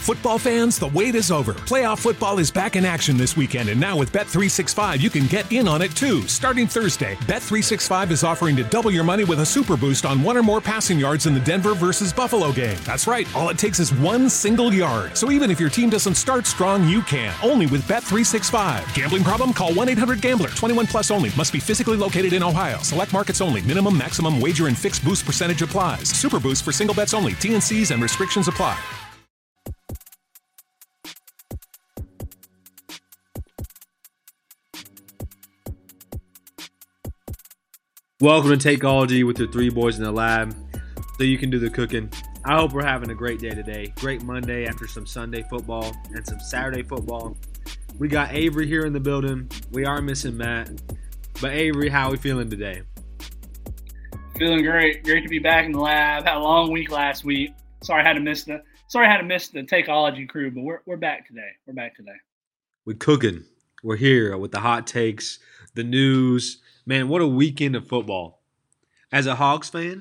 Football fans, the wait is over. Playoff football is back in action this weekend, and now with Bet365, you can get in on it too. Starting Thursday, Bet365 is offering to double your money with a super boost on one or more passing yards in the Denver versus Buffalo game. That's right, all it takes is one single yard. So even if your team doesn't start strong, you can. Only with Bet365. Gambling problem? Call 1-800-GAMBLER. 21 plus only. Must be physically located in Ohio. Select markets only. Minimum, maximum wager and fixed boost percentage applies. Super boost for single bets only. T&Cs and restrictions apply. Welcome to Takeology with your three boys in the lab so you can do the cooking. I hope we're having a great day today. Great Monday after some Sunday football and some Saturday football. We got Avery here in the building. We are missing Matt. But Avery, how are we feeling today? Feeling great. Great to be back in the lab. Had a long week last week. Sorry I had to miss the Takeology crew, but we're back today. We're cooking. We're here with the hot takes, the news. Man, what a weekend of football. As a Hogs fan,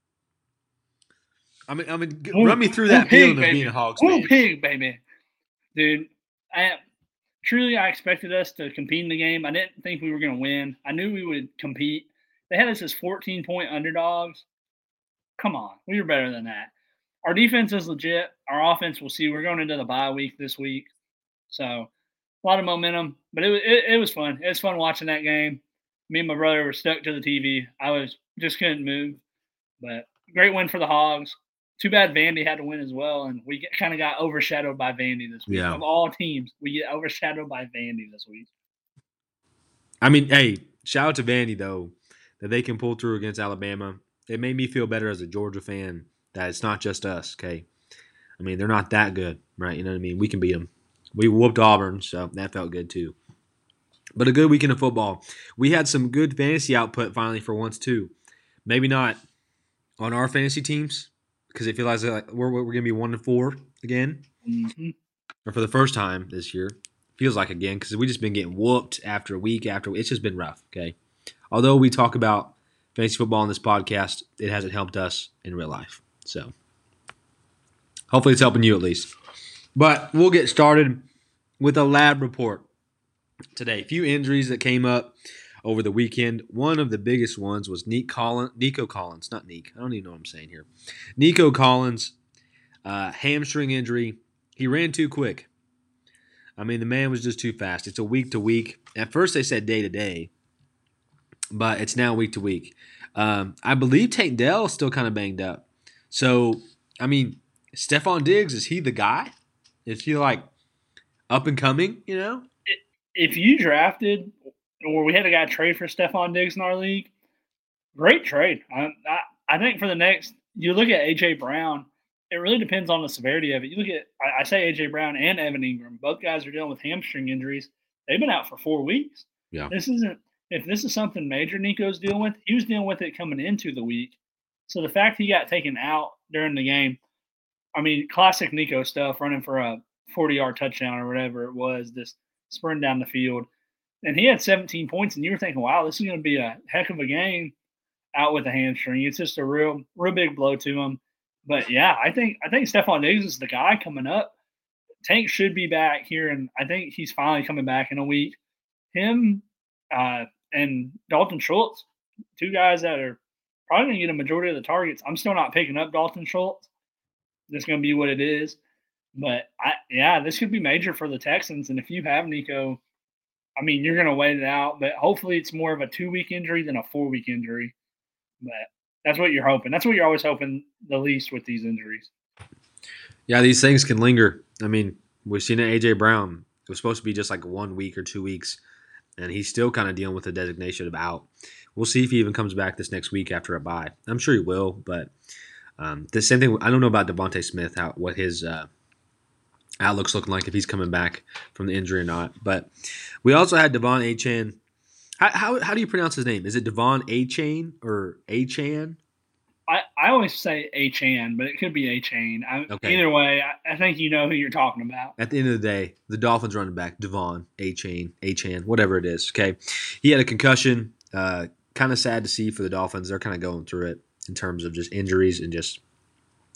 I mean, run me through that feeling of being a Hogs fan. Pig, baby. Dude, I expected us to compete in the game. I didn't think we were going to win. I knew we would compete. They had us as 14-point underdogs. Come on. We were better than that. Our defense is legit. Our offense, we'll see. We're going into the bye week this week. So, a lot of momentum. But it was fun. It was fun watching that game. Me and my brother were stuck to the TV. Just couldn't move. But great win for the Hogs. Too bad Vandy had to win as well, and we kind of got overshadowed by Vandy this week. Yeah. Of all teams, we get overshadowed by Vandy this week. I mean, hey, shout out to Vandy, though, that they can pull through against Alabama. It made me feel better as a Georgia fan that it's not just us, okay? I mean, they're not that good, right? You know what I mean? We can beat them. We whooped Auburn, so that felt good too. But a good weekend of football. We had some good fantasy output finally for once too. Maybe not on our fantasy teams because it feels like we're going to be 1-4 again. Mm-hmm. Or for the first time this year. Feels like again because we've just been getting whooped after week after week. It's just been rough, okay? Although we talk about fantasy football on this podcast, it hasn't helped us in real life. So hopefully it's helping you at least. But we'll get started with a lab report today. A few injuries that came up over the weekend. One of the biggest ones was Nico Collins. Not Neek. I don't even know what I'm saying here. Nico Collins, hamstring injury. He ran too quick. I mean, the man was just too fast. It's a week to week. At first they said day to day, but it's now week to week. I believe Tank Dell is still kind of banged up. So, I mean, Stephon Diggs, is he the guy? Is he like up and coming, you know? If you drafted or we had a guy trade for Stephon Diggs in our league, great trade. I think for the next – you look at A.J. Brown, it really depends on the severity of it. You look at – I say A.J. Brown and Evan Ingram. Both guys are dealing with hamstring injuries. They've been out for 4 weeks. Yeah. If this is something major Nico's dealing with, he was dealing with it coming into the week. So the fact he got taken out during the game, I mean, classic Nico stuff, running for a 40-yard touchdown or whatever it was, this – sprinting down the field. And he had 17 points, and you were thinking, wow, this is going to be a heck of a game out with a hamstring. It's just a real big blow to him. But, yeah, I think Stephon Diggs is the guy coming up. Tank should be back here, and I think he's finally coming back in a week. Him and Dalton Schultz, two guys that are probably going to get a majority of the targets. I'm still not picking up Dalton Schultz. It's going to be what it is. But, this could be major for the Texans. And if you have Nico, I mean, you're going to wait it out. But hopefully it's more of a 2-week injury than a 4-week injury. But that's what you're hoping. That's what you're always hoping the least with these injuries. Yeah, these things can linger. I mean, we've seen it A.J. Brown. It was supposed to be just like 1 week or 2 weeks. And he's still kind of dealing with the designation of out. We'll see if he even comes back this next week after a bye. I'm sure he will. But the same thing – I don't know about Devontae Smith, what his outlook's looking like if he's coming back from the injury or not. But we also had Devon Achane. How do you pronounce his name? Is it Devon Achane or Achane? I always say Achane, but it could be Achane. Okay. Either way, I think you know who you're talking about. At the end of the day, the Dolphins running back, Devon Achane, whatever it is. Okay, he had a concussion. Kind of sad to see for the Dolphins. They're kind of going through it in terms of just injuries and just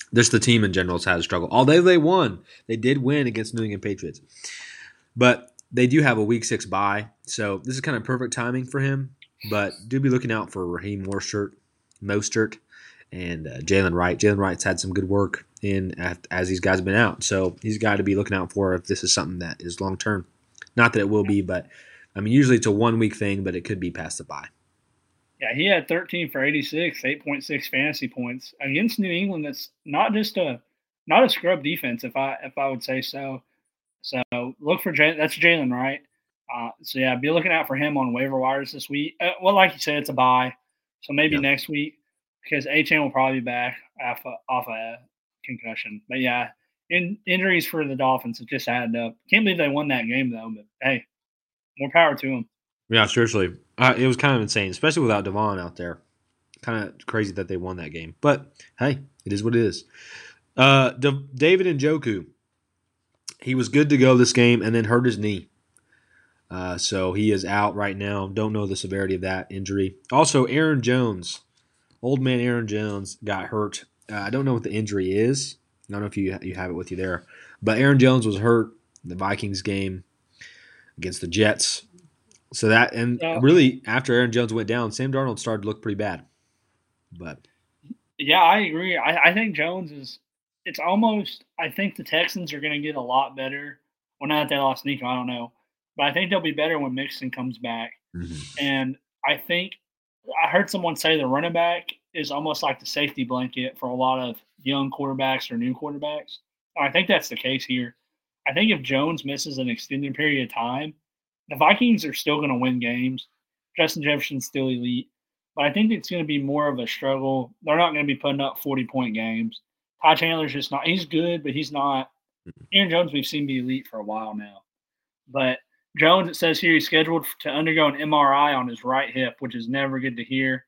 Just the team in general has had a struggle. Although they won, they did win against New England Patriots, but they do have a Week 6 bye, so this is kind of perfect timing for him. But do be looking out for Raheem Mostert, and Jalen Wright. Jalen Wright's had some good work as these guys have been out, so he's got to be looking out for if this is something that is long term. Not that it will be, but I mean usually it's a 1 week thing, but it could be past the bye. Yeah, he had 13 for 86, 8.6 fantasy points against New England. That's not a scrub defense, if I would say so. So look for that's Jalen Wright. So yeah, be looking out for him on waiver wires this week. Well, like you said, it's a bye, so maybe next week because Achane will probably be back off a concussion. But yeah, injuries for the Dolphins have just added up. Can't believe they won that game though. But hey, more power to them. Yeah, seriously, it was kind of insane, especially without Devon out there. Kind of crazy that they won that game, but hey, it is what it is. David Njoku, he was good to go this game and then hurt his knee. So he is out right now. Don't know the severity of that injury. Also, Aaron Jones, old man Aaron Jones got hurt. I don't know what the injury is. I don't know if you have it with you there. But Aaron Jones was hurt in the Vikings game against the Jets. So that, and really after Aaron Jones went down, Sam Darnold started to look pretty bad. But yeah, I agree. I think Jones is. It's almost. I think the Texans are going to get a lot better. Well, not that they lost Nico, I don't know. But I think they'll be better when Mixon comes back. Mm-hmm. And I think I heard someone say the running back is almost like the safety blanket for a lot of young quarterbacks or new quarterbacks. I think that's the case here. I think if Jones misses an extended period of time, the Vikings are still going to win games. Justin Jefferson's still elite. But I think it's going to be more of a struggle. They're not going to be putting up 40-point games. Ty Chandler's just not – he's good, but he's not – Aaron Jones we've seen be elite for a while now. But Jones, it says here, he's scheduled to undergo an MRI on his right hip, which is never good to hear.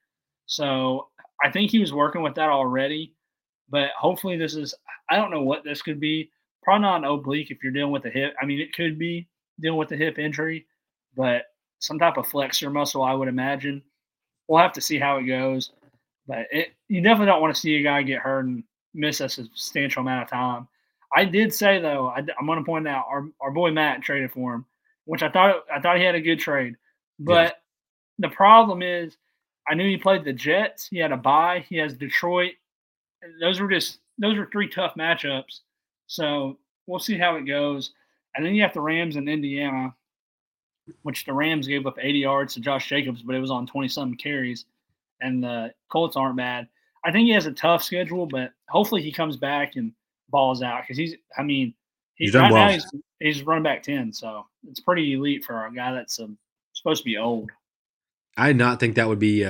So I think he was working with that already. But hopefully this is – I don't know what this could be. Probably not an oblique if you're dealing with a hip. I mean, it could be dealing with a hip injury, but some type of flexor muscle, I would imagine. We'll have to see how it goes. But you definitely don't want to see a guy get hurt and miss a substantial amount of time. I did say, though, I'm going to point out, our boy Matt traded for him, which I thought he had a good trade. But the problem is I knew he played the Jets. He had a bye. He has Detroit. Those were three tough matchups. So we'll see how it goes. And then you have the Rams in Indiana, which the Rams gave up 80 yards to Josh Jacobs, but it was on 20-something carries. And the Colts aren't bad. I think he has a tough schedule, but hopefully he comes back and balls out because he's done well. Now he's running back 10, so it's pretty elite for a guy that's supposed to be old. I did not think that would be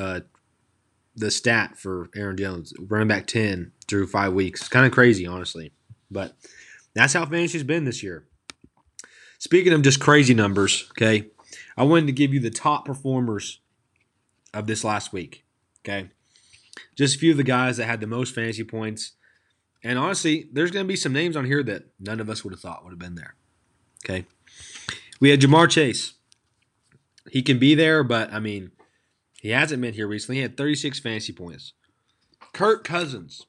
the stat for Aaron Jones, running back 10 through 5 weeks. It's kind of crazy, honestly, but that's how fantasy's been this year. Speaking of just crazy numbers, okay, I wanted to give you the top performers of this last week, okay? Just a few of the guys that had the most fantasy points. And honestly, there's going to be some names on here that none of us would have thought would have been there, okay? We had Jamar Chase. He can be there, but, I mean, he hasn't been here recently. He had 36 fantasy points. Kirk Cousins,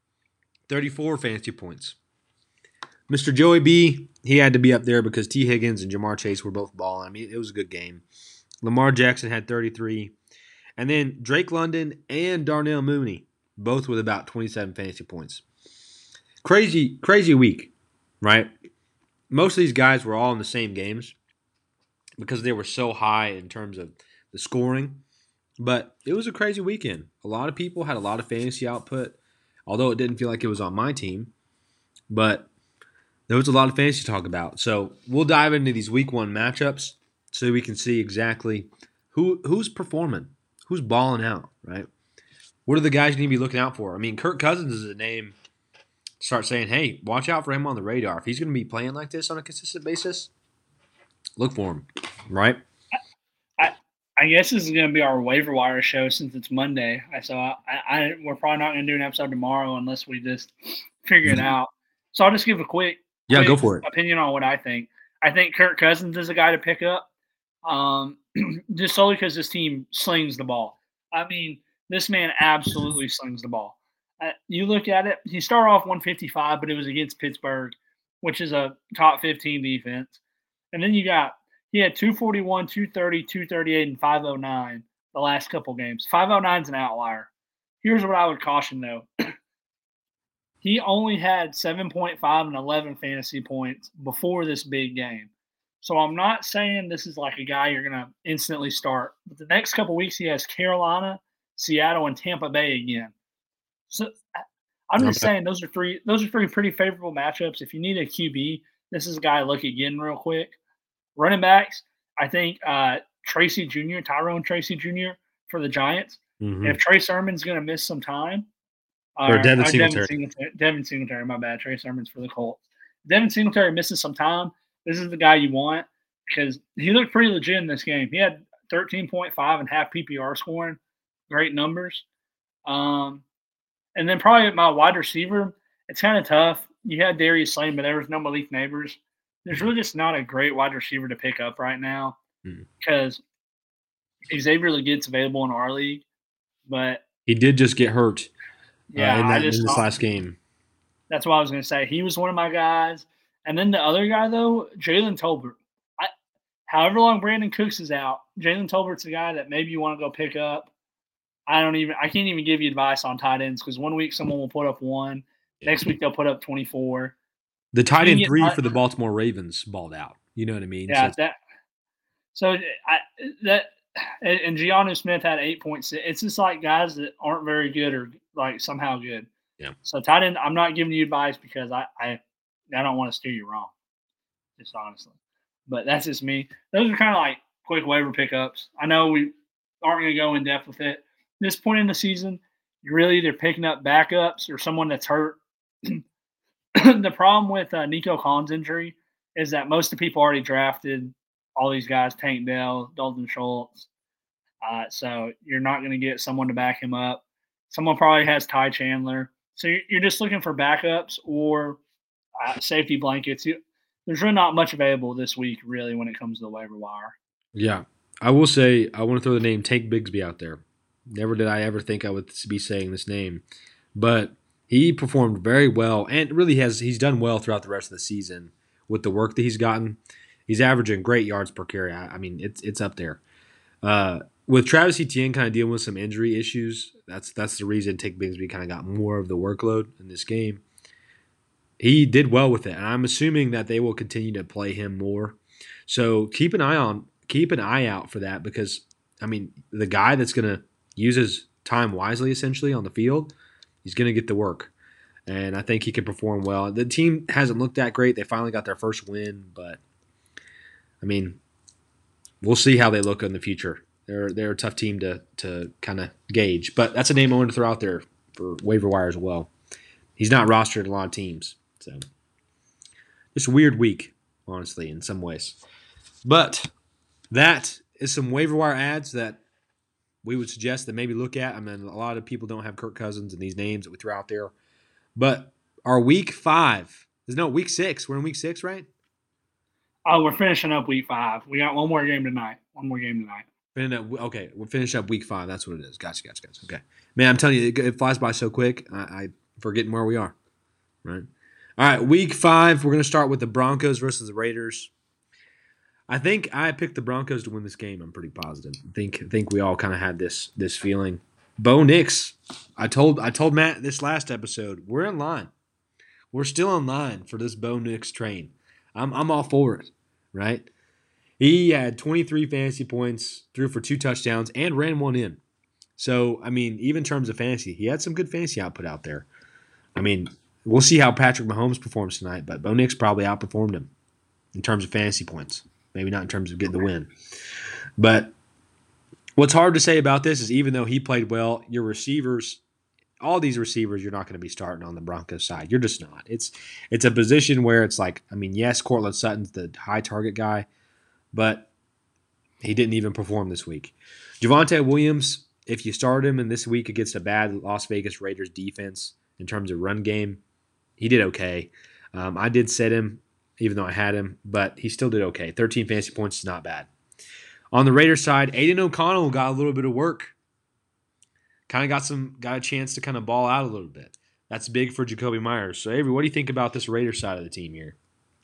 34 fantasy points. Mr. Joey B, he had to be up there because T. Higgins and Jamar Chase were both balling. I mean, it was a good game. Lamar Jackson had 33. And then Drake London and Darnell Mooney, both with about 27 fantasy points. Crazy week, right? Most of these guys were all in the same games because they were so high in terms of the scoring. But it was a crazy weekend. A lot of people had a lot of fantasy output, although it didn't feel like it was on my team. But there was a lot of fantasy to talk about. So we'll dive into these week 1 matchups so we can see exactly who's performing, who's balling out, right? What are the guys you need to be looking out for? I mean, Kirk Cousins is a name. Start saying, hey, watch out for him on the radar. If he's going to be playing like this on a consistent basis, look for him, right? I guess this is going to be our waiver wire show since it's Monday. So we're probably not going to do an episode tomorrow unless we just figure it out. So I'll just give a quick go for it. Opinion on what I think. I think Kirk Cousins is a guy to pick up just solely because this team slings the ball. I mean, this man absolutely slings the ball. You look at it, he started off 155, but it was against Pittsburgh, which is a top 15 defense. And then he had 241, 230, 238, and 509 the last couple games. 509 is an outlier. Here's what I would caution, though. He only had 7.5 and 11 fantasy points before this big game. So I'm not saying this is like a guy you're going to instantly start. But the next couple weeks, he has Carolina, Seattle, and Tampa Bay again. So I'm just saying those are three pretty favorable matchups. If you need a QB, this is a guy to look at getting real quick. Running backs, I think Tyrone Tracy Jr. for the Giants. Mm-hmm. If Trey Sermon's going to miss some time, or Devin Singletary. Devin Singletary, my bad. Trey Sermon's for the Colts. Devin Singletary misses some time. This is the guy you want because he looked pretty legit in this game. He had 13.5 and half PPR scoring. Great numbers. And then probably my wide receiver, it's kind of tough. You had Darius Slayton, but there was no Malik Neighbors. There's really just not a great wide receiver to pick up right now because Xavier Leggett's available in our league, but he did just get hurt. Yeah, in this last game. That's what I was going to say. He was one of my guys. And then the other guy, though, Jalen Tolbert. However long Brandon Cooks is out, Jalen Tolbert's the guy that maybe you want to go pick up. I can't even give you advice on tight ends because one week someone will put up 1. Next week they'll put up 24. The tight end 3 for the Baltimore Ravens balled out. You know what I mean? Yeah, and Giannu Smith had 8.6. It's just like guys that aren't very good or like somehow good. Yeah. So tight end, I'm not giving you advice because I don't want to steer you wrong, just honestly. But that's just me. Those are kind of like quick waiver pickups. I know we aren't going to go in depth with it. At this point in the season, you're really either picking up backups or someone that's hurt. The problem with Nico Collins' injury is that most of the people already drafted all these guys, Tank Dell, Dalton Schultz. So you're not going to get someone to back him up. Someone probably has Ty Chandler. So you're just looking for backups or safety blankets. There's really not much available this week, really, when it comes to the waiver wire. Yeah. I will say, I want to throw the name Tank Bigsby out there. Never did I ever think I would be saying this name. But he performed very well, and really he's done well throughout the rest of the season with the work that he's gotten. He's averaging great yards per carry. I mean, it's up there. With Travis Etienne kind of dealing with some injury issues, that's the reason Tank Bigsby kind of got more of the workload in this game. He did well with it, and I'm assuming that they will continue to play him more. So keep an eye out for that because, I mean, the guy that's going to use his time wisely, essentially, on the field, he's going to get the work. And I think he can perform well. The team hasn't looked that great. They finally got their first win, but, I mean, we'll see how they look in the future. They're a tough team to kind of gauge. But that's a name I wanted to throw out there for waiver wire as well. He's not rostered in a lot of teams. So just a weird week, honestly, in some ways. But that is some waiver wire ads that we would suggest that maybe look at. I mean, a lot of people don't have Kirk Cousins and these names that we throw out there. But our week 5 – week 6. We're in week 6, right? Oh, we're finishing up week 5. We got one more game tonight. Okay, we'll finish up week 5. That's what it is. Gotcha. Okay. Man, I'm telling you, it flies by so quick, I'm forgetting where we are. Right? All right, week 5, we're going to start with the Broncos versus the Raiders. I think I picked the Broncos to win this game. I'm pretty positive. I think we all kind of had this feeling. Bo Nix, I told Matt this last episode, we're in line. We're still in line for this Bo Nix train. I'm all for it, right? He had 23 fantasy points, threw for 2 touchdowns, and ran 1 in. So, I mean, even in terms of fantasy, he had some good fantasy output out there. I mean, we'll see how Patrick Mahomes performs tonight, but Bo Nix probably outperformed him in terms of fantasy points. Maybe not in terms of getting the win. But what's hard to say about this is even though he played well, your receivers, all these receivers, you're not going to be starting on the Broncos side. You're just not. It's a position where it's like, I mean, yes, Courtland Sutton's the high target guy, but he didn't even perform this week. Javonte Williams, if you start him in this week against a bad Las Vegas Raiders defense in terms of run game, he did okay. I did sit him, even though I had him, but he still did okay. 13 fantasy points is not bad. On the Raiders side, Aiden O'Connell got a little bit of work. kind of got a chance to kind of ball out a little bit. That's big for Jakobi Meyers. So, Avery, what do you think about this Raiders side of the team here?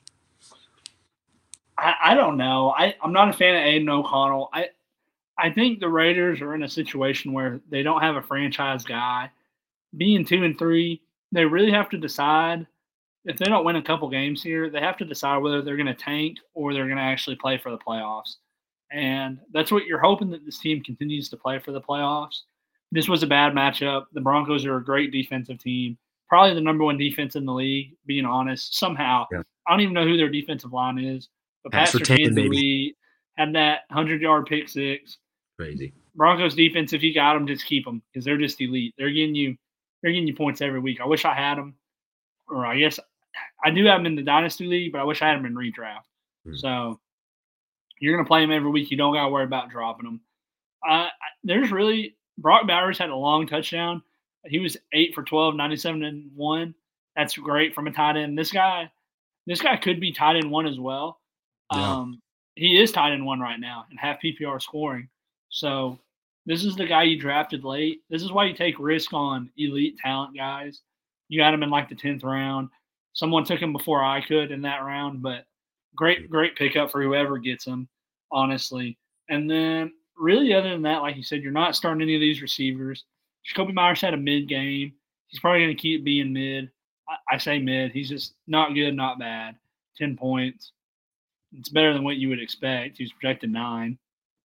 I don't know. I'm not a fan of Aiden O'Connell. I think the Raiders are in a situation where they don't have a franchise guy. Being 2-3, they really have to decide if they don't win a couple games here, they have to decide whether they're going to tank or they're going to actually play for the playoffs. And that's what you're hoping, that this team continues to play for the playoffs. This was a bad matchup. The Broncos are a great defensive team, probably the number one defense in the league, being honest. Somehow, Yeah. I don't even know who their defensive line is, but That's Pastor for 10, Kansas baby. Lee had that 100-yard pick six. Crazy. Broncos defense, if you got them, just keep them because they're just elite. They're getting you points every week. I wish I had them, or I guess I do have them in the Dynasty League, but I wish I had them in redraft. So you're going to play them every week. You don't got to worry about dropping them. There's really – Brock Bowers had a long touchdown. He was 8 for 12, 97-1. That's great from a tight end. This guy could be tight end 1 as well. Yeah. He is tight end 1 right now and half PPR scoring. So this is the guy you drafted late. This is why you take risk on elite talent guys. You got him in like the 10th round. Someone took him before I could in that round, but great pickup for whoever gets him, honestly. And then really other than that, like you said, you're not starting any of these receivers. Jakobi Meyers had a mid game. He's probably going to keep being mid. I say mid. He's just not good, not bad. 10 points. It's better than what you would expect. He's projected 9.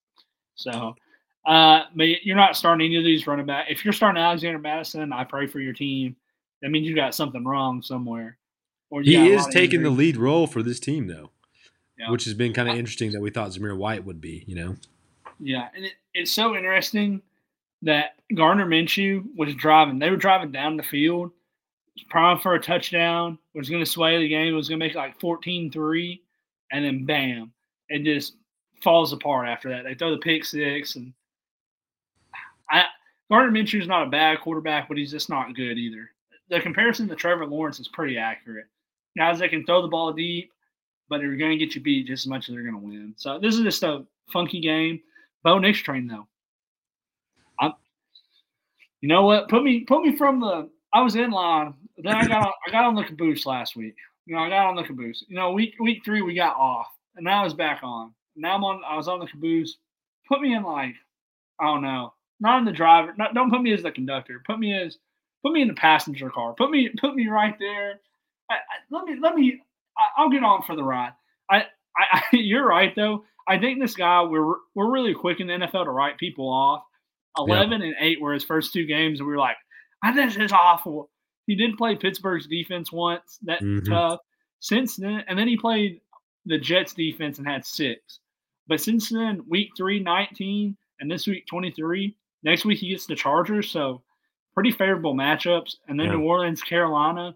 So, but you're not starting any of these running back. If you're starting Alexander Madison, I pray for your team. That means you got something wrong somewhere. Or He is taking the lead role for this team, though, which has been kind of interesting that we thought Zamir White would be, Yeah, and it's so interesting that Gardner Minshew was driving. They were driving down the field, primed for a touchdown, was going to sway the game, was going to make it like 14-3, and then bam, it just falls apart after that. They throw the pick six, and Gardner Minshew is not a bad quarterback, but he's just not good either. The comparison to Trevor Lawrence is pretty accurate. Guys that can throw the ball deep, but they're going to get you beat just as much as they're going to win. So this is just a funky game. Bo Nix train though. You know what? Put me from the. I was in line. Then I got on the caboose last week. I got on the caboose. Week 3 we got off, and now I was back on. Now I was on the caboose. Put me in like, I don't know, not in the driver. Don't put me as the conductor. Put me in the passenger car. Put me right there. I'll get on for the ride. You're right though. I think this guy, we're really quick in the NFL to write people off. 11-8 were his first 2 games, and we were like, this is awful. He did play Pittsburgh's defense once. That's tough. Since then, and then he played the Jets defense and had 6. But since then, week 3, 19, and this week 23. Next week he gets the Chargers, so pretty favorable matchups. And then New Orleans, Carolina.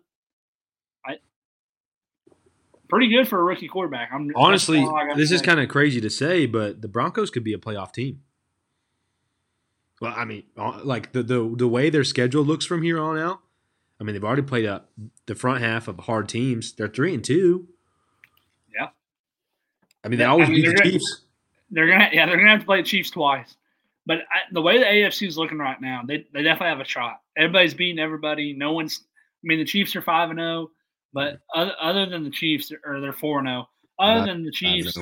Pretty good for a rookie quarterback. Honestly, this is kind of crazy to say, but the Broncos could be a playoff team. Well, I mean, like the way their schedule looks from here on out, I mean, they've already played the front half of hard teams. They're 3-2. Yeah. I mean, they always beat the Chiefs. They're gonna have to play the Chiefs twice. But the way the AFC is looking right now, they definitely have a shot. Everybody's beating everybody. No one's. I mean, the Chiefs are 5-0. But other than the Chiefs, they're 4-0. Other than the Chiefs,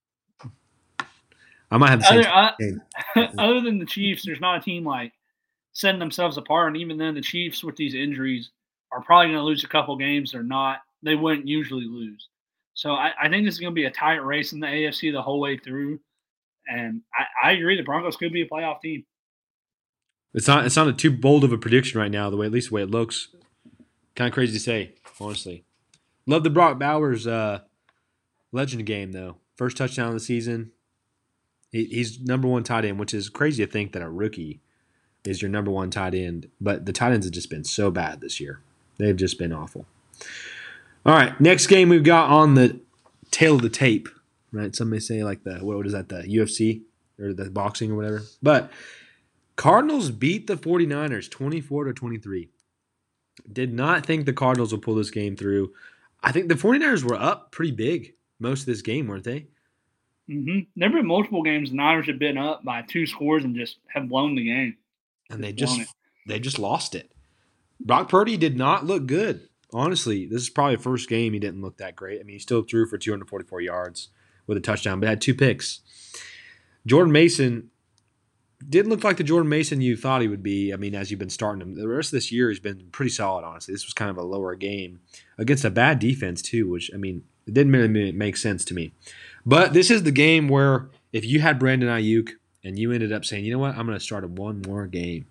I might have the same. Other than the Chiefs, there's not a team like setting themselves apart. And even then, the Chiefs with these injuries are probably going to lose a couple games. They wouldn't usually lose. So I think this is going to be a tight race in the AFC the whole way through. And I agree, the Broncos could be a playoff team. It's not too bold of a prediction right now. At least the way it looks, kind of crazy to say. Honestly, love the Brock Bowers legend game though. First touchdown of the season. He's number 1 tight end, which is crazy to think that a rookie is your number 1 tight end. But the tight ends have just been so bad this year. They've just been awful. All right, next game we've got on the tail of the tape. Right, some may say like the UFC or the boxing or whatever. But Cardinals beat the 49ers 24-23. Did not think the Cardinals would pull this game through. I think the 49ers were up pretty big most of this game, weren't they? Mm-hmm. There have been multiple games the Niners have been up by 2 scores and just have blown the game. and they just lost it. Brock Purdy did not look good. Honestly, this is probably the first game he didn't look that great. I mean, he still threw for 244 yards with a touchdown, but had 2 picks. Jordan Mason didn't look like the Jordan Mason you thought he would be. I mean, as you've been starting him. The rest of this year he's been pretty solid, honestly. This was kind of a lower game against a bad defense, too, which, I mean, it didn't really make sense to me. But this is the game where if you had Brandon Ayuk and you ended up saying, you know what, I'm going to start him one more game,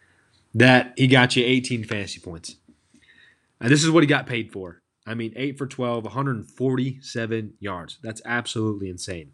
that he got you 18 fantasy points. And this is what he got paid for. I mean, 8 for 12, 147 yards. That's absolutely insane.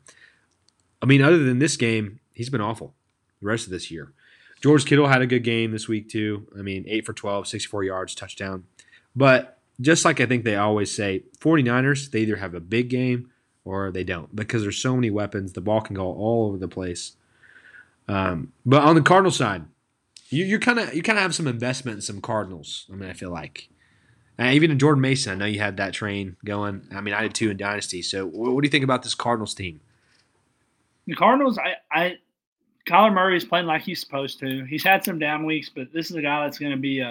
I mean, other than this game, he's been awful the rest of this year. George Kittle had a good game this week too. I mean, 8 for 12, 64 yards, touchdown. But just like I think they always say, 49ers, they either have a big game or they don't because there's so many weapons. The ball can go all over the place. But on the Cardinal side, you kind of have some investment in some Cardinals. I mean, I feel like. Even in Jordan Mason, I know you had that train going. I mean, I did too in Dynasty. So what do you think about this Cardinals team? The Cardinals, Kyler Murray is playing like he's supposed to. He's had some down weeks, but this is a guy that's going to be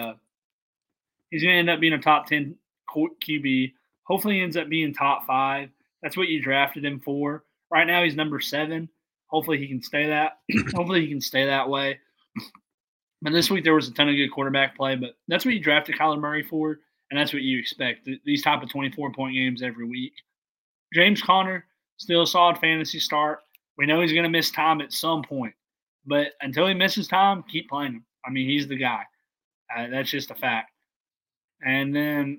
he's going to end up being a top 10 QB. Hopefully he ends up being top 5. That's what you drafted him for. Right now he's number 7. Hopefully he can stay that. Hopefully he can stay that way. But this week there was a ton of good quarterback play, but that's what you drafted Kyler Murray for, and that's what you expect. These type of 24-point games every week. James Conner, still a solid fantasy start. We know he's going to miss time at some point. But until he misses time, keep playing him. I mean, he's the guy. That's just a fact. And then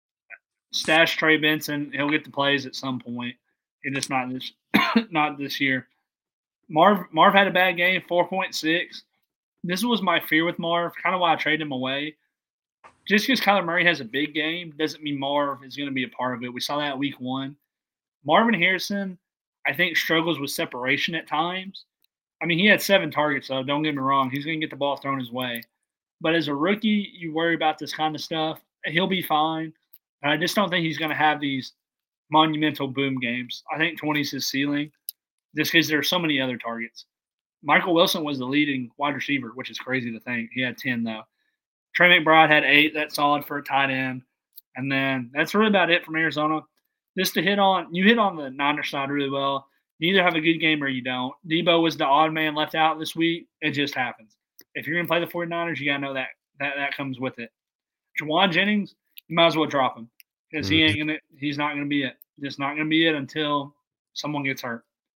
stash Trey Benson. He'll get the plays at some point. He just not this year. Marv had a bad game, 4.6. This was my fear with Marv, kind of why I traded him away. Just because Kyler Murray has a big game doesn't mean Marv is going to be a part of it. We saw that week 1. Marvin Harrison, I think, struggles with separation at times. I mean, he had 7 targets, though. Don't get me wrong. He's going to get the ball thrown his way. But as a rookie, you worry about this kind of stuff. He'll be fine. And I just don't think he's going to have these monumental boom games. I think 20 is his ceiling just because there are so many other targets. Michael Wilson was the leading wide receiver, which is crazy to think. He had 10, though. Trey McBride had 8. That's solid for a tight end. And then that's really about it from Arizona. Just to hit on the Niners side really well. You either have a good game or you don't. Debo was the odd man left out this week. It just happens. If you're going to play the 49ers, you got to know that comes with it. Juwan Jennings, you might as well drop him because he's not going to be it. Just not going to be it until someone gets hurt.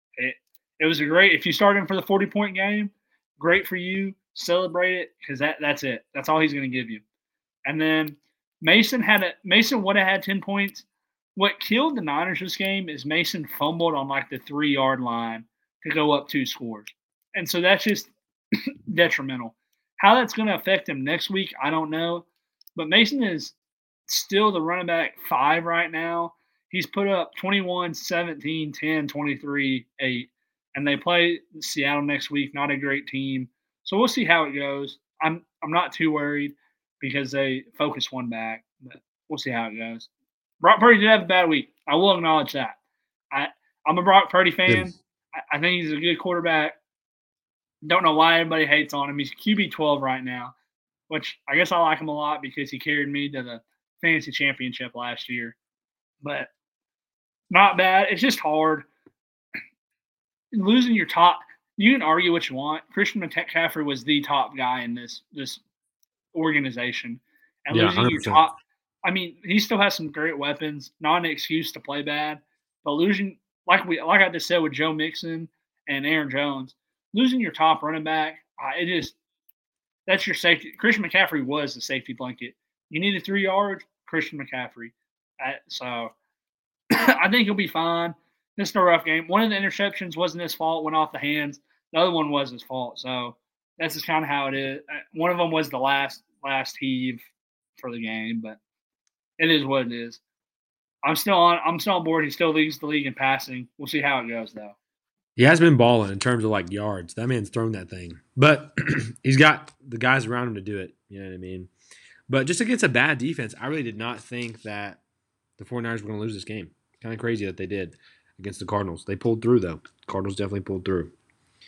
It was if you start him for the 40-point game, great for you. Celebrate it because that's it. That's all he's going to give you. And then Mason would have had 10 points. What killed the Niners this game is Mason fumbled on like the 3-yard line to go up 2 scores. And so that's just detrimental. How that's going to affect him next week, I don't know. But Mason is still the running back 5 right now. He's put up 21, 17, 10, 23, 8. And they play Seattle next week, not a great team. So we'll see how it goes. I'm not too worried because they focus one back, but we'll see how it goes. Brock Purdy did have a bad week. I will acknowledge that. I'm a Brock Purdy fan. I think he's a good quarterback. Don't know why everybody hates on him. He's QB 12 right now, which I guess I like him a lot because he carried me to the fantasy championship last year. But not bad. It's just hard. Losing your top – you can argue what you want. Christian McCaffrey was the top guy in this organization. And losing 100%. Your top – I mean, he still has some great weapons. Not an excuse to play bad. But losing – like I just said with Joe Mixon and Aaron Jones, losing your top running back, that's your safety. Christian McCaffrey was the safety blanket. You needed 3 yards, Christian McCaffrey. So I think he'll be fine. This is a rough game. One of the interceptions wasn't his fault, went off the hands. The other one was his fault. So that's just kind of how it is. One of them was the last heave for the game, but it is what it is. I'm still on board. He still leads the league in passing. We'll see how it goes, though. He has been balling in terms of like yards. That man's thrown that thing. But he's got the guys around him to do it. You know what I mean? But just against a bad defense, I really did not think that the 49ers were going to lose this game. Kind of crazy that they did against the Cardinals. They pulled through, though. Cardinals definitely pulled through.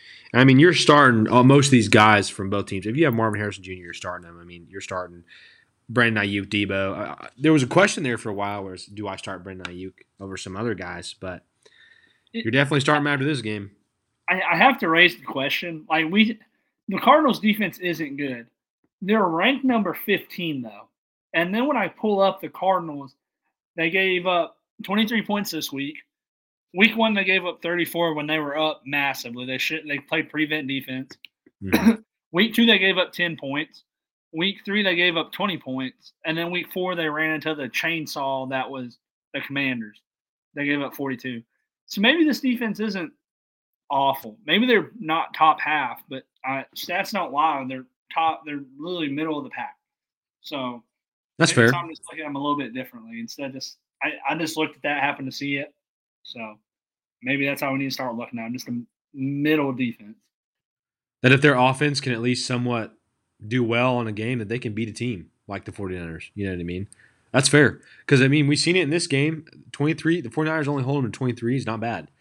I mean, you're starting most of these guys from both teams. If you have Marvin Harrison Jr., you're starting them. I mean, you're starting Brandon Ayuk, Debo. There was a question there for a while where do I start Brandon Ayuk over some other guys? But you're definitely starting him after this game. I have to raise the question. The Cardinals' defense isn't good. They're ranked number 15 though, and then when I pull up the Cardinals, they gave up 23 points this week. Week 1 they gave up 34 when they were up massively. They played prevent defense. Mm-hmm. Week 2 they gave up 10 points. Week 3 they gave up 20 points, and then week 4 they ran into the chainsaw that was the Commanders. They gave up 42. So maybe this defense isn't awful. Maybe they're not top half, but stats don't lie. They're top. They're literally middle of the pack. So that's fair. I'm just looking at them a little bit differently. Instead, I just looked at that, happened to see it. So maybe that's how we need to start looking at them, just a middle defense. That if their offense can at least somewhat do well on a game, that they can beat a team like the 49ers. You know what I mean? That's fair. Because, I mean, we've seen it in this game. 23, the 49ers only hold them to 23 is not bad.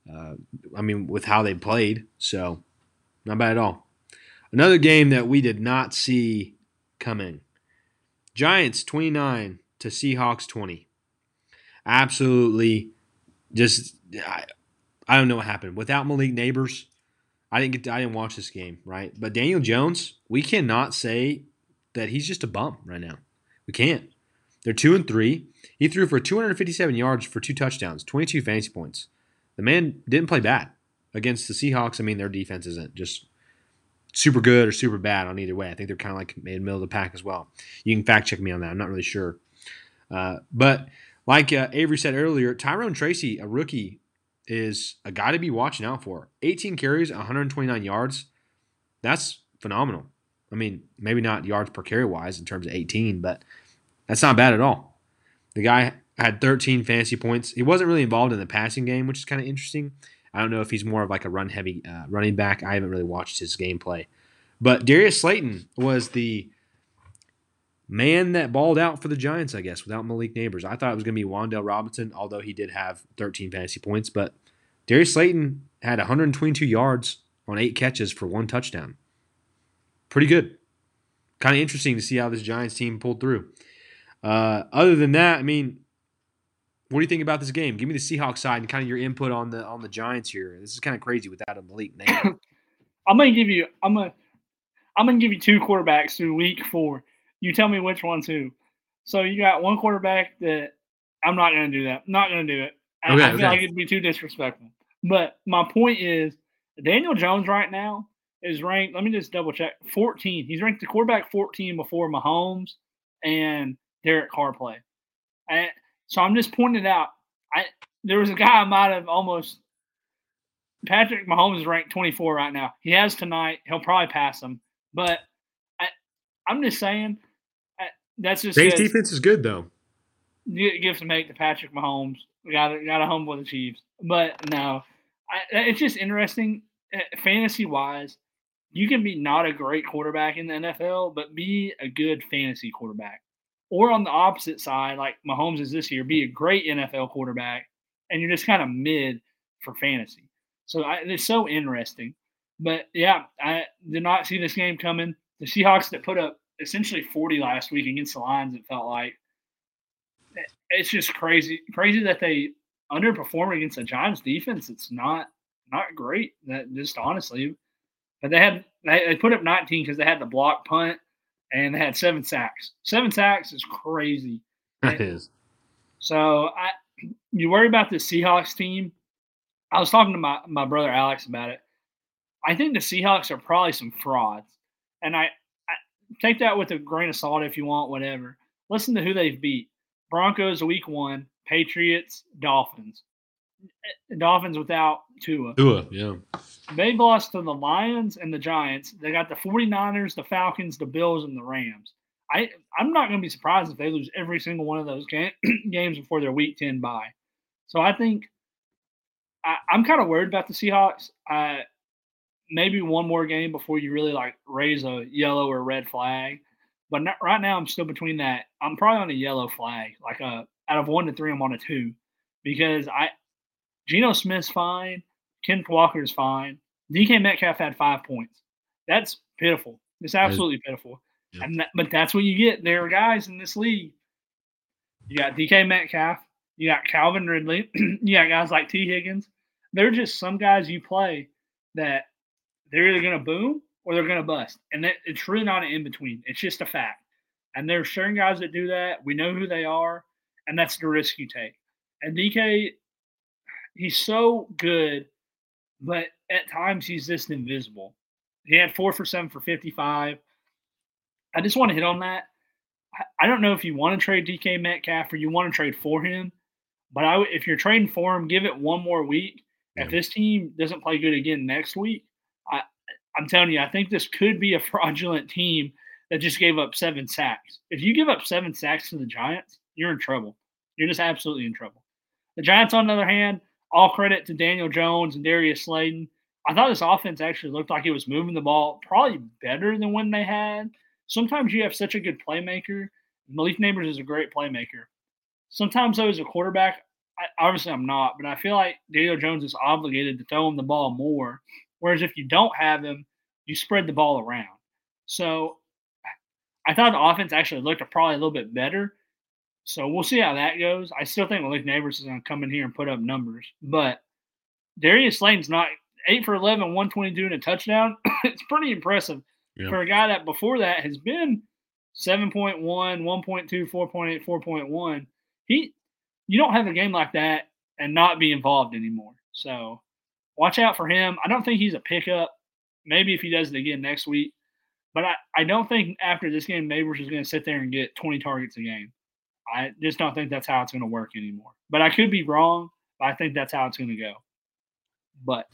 I mean, with how they played. So, not bad at all. Another game that we did not see coming. Giants 29 to Seahawks 20. Absolutely just I don't know what happened. Without Malik Neighbors, I didn't watch this game, right? But Daniel Jones, we cannot say that he's just a bum right now. We can't. They're 2-3. He threw for 257 yards for 2 touchdowns, 22 fantasy points. The man didn't play bad against the Seahawks. I mean, their defense isn't just super good or super bad on either way. I think they're kind of like in the middle of the pack as well. You can fact check me on that. I'm not really sure. But like Avery said earlier, Tyrone Tracy, a rookie, is a guy to be watching out for. 18 carries, 129 yards. That's phenomenal. I mean, maybe not yards per carry wise in terms of 18, but that's not bad at all. The guy had 13 fantasy points. He wasn't really involved in the passing game, which is kind of interesting. I don't know if he's more of like a run-heavy running back. I haven't really watched his gameplay. But Darius Slayton was the man that balled out for the Giants, I guess, without Malik Neighbors. I thought it was going to be Wan'Dale Robinson, although he did have 13 fantasy points. But Darius Slayton had 122 yards on 8 catches for 1 touchdown. Pretty good. Kind of interesting to see how this Giants team pulled through. Other than that, I mean, what do you think about this game? Give me the Seahawks side and kind of your input on the Giants here. This is kind of crazy without a Malik Neighbors. I'm gonna give you 2 quarterbacks through week 4. You tell me which one's who. So you got one quarterback that I'm not going to do that. I'm not going to do it. I feel like it'd be too disrespectful. But my point is, Daniel Jones right now is ranked, let me just double check, 14. He's ranked the quarterback 14 before Mahomes and Derek Carr play. So I'm just pointing it out. There was a guy I might have almost – Patrick Mahomes is ranked 24 right now. He has tonight. He'll probably pass him. But I'm just saying – that's just Saints defense is good though. Give some hate to Patrick Mahomes. We got to humble the Chiefs, but no, it's just interesting. Fantasy wise, you can be not a great quarterback in the NFL, but be a good fantasy quarterback. Or on the opposite side, like Mahomes is this year, be a great NFL quarterback, and you're just kind of mid for fantasy. So it's so interesting. But yeah, I did not see this game coming. The Seahawks that put up essentially 40 last week against the Lions, it felt like. It's just crazy that they underperformed against the Giants defense. It's not great, that just honestly. But they put up 19 because they had the block punt and they had 7 sacks. 7 sacks is crazy. That is. So you worry about the Seahawks team. I was talking to my brother Alex about it. I think the Seahawks are probably some frauds. And I take that with a grain of salt if you want, whatever. Listen to who they've beat. Broncos week 1, Patriots, Dolphins. Dolphins without Tua. Yeah. They've lost to the Lions and the Giants. They got the 49ers, the Falcons, the Bills, and the Rams. I'm not going to be surprised if they lose every single one of those games before their week 10 bye. So I think I'm kind of worried about the Seahawks. Maybe one more game before you really like raise a yellow or red flag. But right now I'm still between that. I'm probably on a yellow flag. Like out of 1 to 3, I'm on a 2 because Geno Smith's fine, Kenneth Walker's fine, DK Metcalf had 5 points. That's pitiful. It's absolutely pitiful. Yeah. But that's what you get. There are guys in this league. You got DK Metcalf. You got Calvin Ridley. You got guys like T. Higgins. They're just some guys you play that they're either going to boom or they're going to bust. And it's really not an in-between. It's just a fact. And there's certain guys that do that. We know who they are, and that's the risk you take. And DK, he's so good, but at times he's just invisible. He had 4 for 7 for 55. I just want to hit on that. I don't know if you want to trade DK Metcalf or you want to trade for him, but if you're trading for him, give it one more week. Yeah. If this team doesn't play good again next week, I'm telling you, I think this could be a fraudulent team that just gave up 7 sacks. If you give up 7 sacks to the Giants, you're in trouble. You're just absolutely in trouble. The Giants, on the other hand, all credit to Daniel Jones and Darius Slayton. I thought this offense actually looked like it was moving the ball probably better than when they had. Sometimes you have such a good playmaker. Malik Neighbors is a great playmaker. Sometimes, though, as a quarterback, obviously I'm not, but I feel like Daniel Jones is obligated to throw him the ball more. Whereas if you don't have him, you spread the ball around. So I thought the offense actually looked probably a little bit better. So we'll see how that goes. I still think Malik Neighbors is going to come in here and put up numbers. But Darius Slayton's not 8 for 11, 122 and a touchdown. It's pretty impressive for a guy that before that has been 7.1, 1.2, 4.8, 4.1. You don't have a game like that and not be involved anymore. So watch out for him. I don't think he's a pickup. Maybe if he does it again next week. But I don't think after this game, Neighbors is going to sit there and get 20 targets a game. I just don't think that's how it's going to work anymore. But I could be wrong, but I think that's how it's going to go. But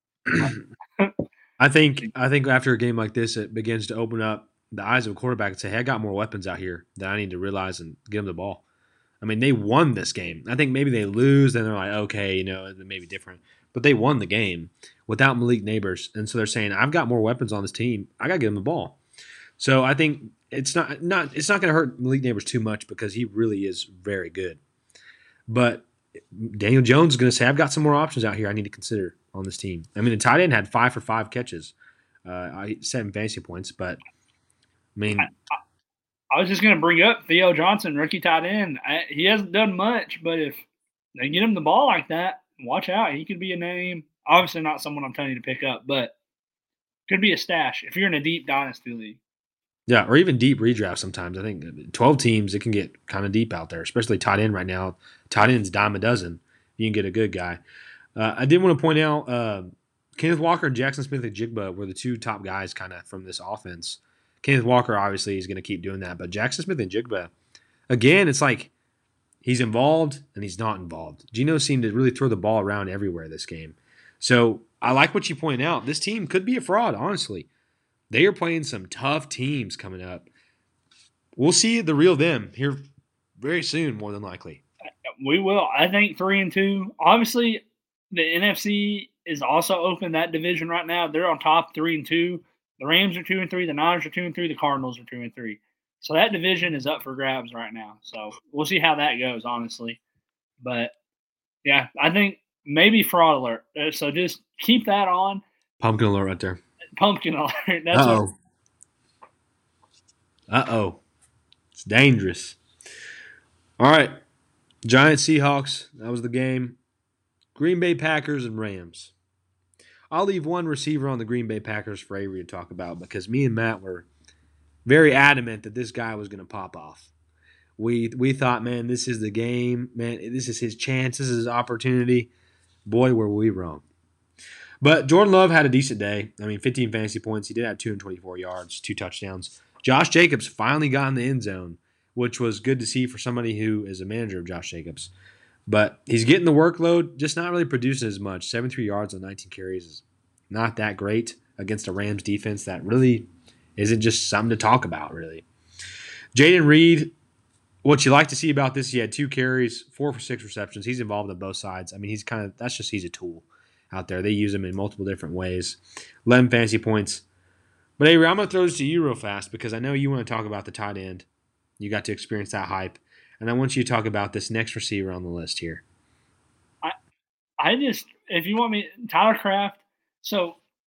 I think after a game like this, it begins to open up the eyes of a quarterback and say, hey, I got more weapons out here that I need to realize and give them the ball. I mean, they won this game. I think maybe they lose, then they're like, okay, it may be different. But they won the game without Malik Neighbors. And so they're saying, I've got more weapons on this team. I got to give them the ball. So I think it's not going to hurt Malik Neighbors too much because he really is very good. But Daniel Jones is going to say, I've got some more options out here I need to consider on this team. I mean, the tight end had 5 for 5 catches, 7 fantasy points. But, I mean – I was just going to bring up Theo Johnson, rookie tight end. He hasn't done much, but if they get him the ball like that, watch out. He could be a name. Obviously not someone I'm telling you to pick up, but could be a stash if you're in a deep dynasty league. Yeah, or even deep redraft sometimes. I think 12 teams, it can get kind of deep out there, especially tight end right now. Tight end's dime a dozen. You can get a good guy. I did want to point out Kenneth Walker and Jackson Smith-Njigba were the 2 top guys kind of from this offense. Kenneth Walker, obviously, is going to keep doing that. But Jackson Smith-Njigba, again, it's like he's involved and he's not involved. Geno seemed to really throw the ball around everywhere this game. So I like what you pointed out. This team could be a fraud, honestly. They are playing some tough teams coming up. We'll see the real them here very soon, more than likely. We will. I think 3-2. Obviously, the NFC is also open, that division right now. They're on top 3-2. The Rams are 2-3. The Niners are 2-3. The Cardinals are 2-3. So that division is up for grabs right now. So we'll see how that goes, honestly. But, yeah, I think maybe fraud alert. So just keep that on. Pumpkin alert right there. Pumpkin alert. That's Uh-oh. Uh-oh. It's dangerous. All right. Giants, Seahawks. That was the game. Green Bay Packers and Rams. I'll leave one receiver on the Green Bay Packers for Avery to talk about because me and Matt were very adamant that this guy was going to pop off. We thought, man, this is the game. Man, this is his chance. This is his opportunity. Boy, were we wrong. But Jordan Love had a decent day. I mean, 15 fantasy points. He did have 224 yards, 2 touchdowns. Josh Jacobs finally got in the end zone, which was good to see for somebody who is a manager of Josh Jacobs. But he's getting the workload, just not really producing as much. 73 yards on 19 carries is not that great against a Rams defense that really isn't just something to talk about, really. Jaden Reed, what you like to see about this, he had 2 carries, 4 for 6 receptions. He's involved on both sides. I mean, he's a tool out there. They use him in multiple different ways. 11 fantasy points. But Avery, I'm going to throw this to you real fast because I know you want to talk about the tight end. You got to experience that hype. And I want you to talk about this next receiver on the list here. If you want me, Tyler Kraft. So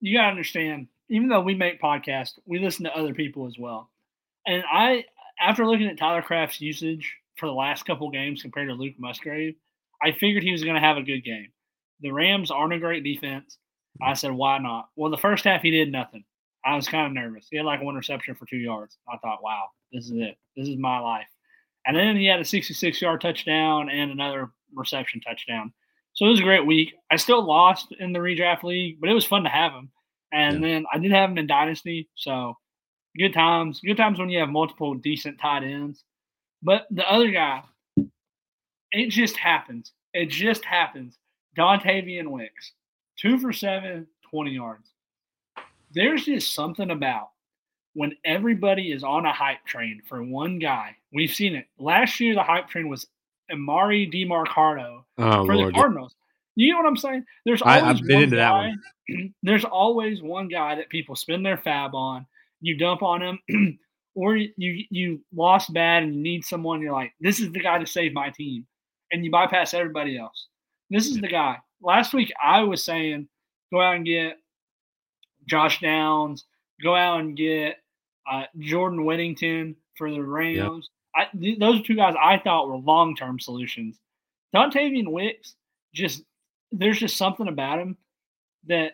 you got to understand, even though we make podcasts, we listen to other people as well. And after looking at Tyler Kraft's usage for the last couple games compared to Luke Musgrave, I figured he was going to have a good game. The Rams aren't a great defense. I said, why not? Well, the first half, he did nothing. I was kind of nervous. He had like one reception for 2 yards. I thought, wow, this is it. This is my life. And then he had a 66-yard touchdown and another reception touchdown. So it was a great week. I still lost in the redraft league, but it was fun to have him. And then I did have him in Dynasty. So good times. Good times when you have multiple decent tight ends. But the other guy, it just happens. It just happens. Dontavian Wicks, 2 for 7, 20 yards. There's just something about when everybody is on a hype train for one guy. We've seen it. Last year, the hype train was Amari DeMarcado for the Cardinals. You know what I'm saying? There's always I've been into that one. There's always one guy that people spend their fab on. You dump on him, or you lost bad and you need someone. You're like, this is the guy to save my team, and you bypass everybody else. This is the guy. Last week, I was saying, go out and get Josh Downs. Go out and get Jordan Whittington for the Rams. Yep. Those are two guys I thought were long-term solutions. Dontavian Wicks, there's just something about him that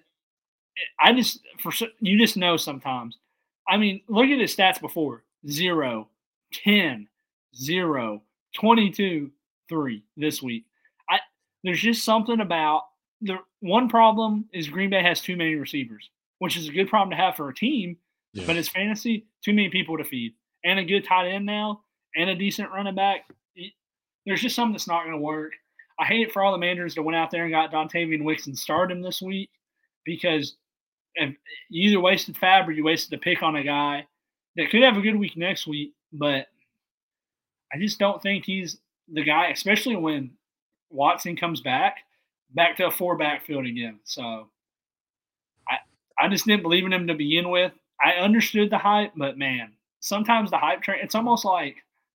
you just know sometimes. I mean, look at his stats before. 0, 10, 0, 22, 3 this week. There's just something about the one problem is Green Bay has too many receivers, which is a good problem to have for a team, but it's fantasy, too many people to feed. And a good tight end now, and a decent running back. There's just something that's not going to work. I hate it for all the managers that went out there and got Dontavian Wicks and started him this week, because if you either wasted fab or you wasted a pick on a guy that could have a good week next week, but I just don't think he's the guy, especially when Watson comes back to a 4 backfield again. So I just didn't believe in him to begin with. I understood the hype, but man, sometimes the hype train, it's almost like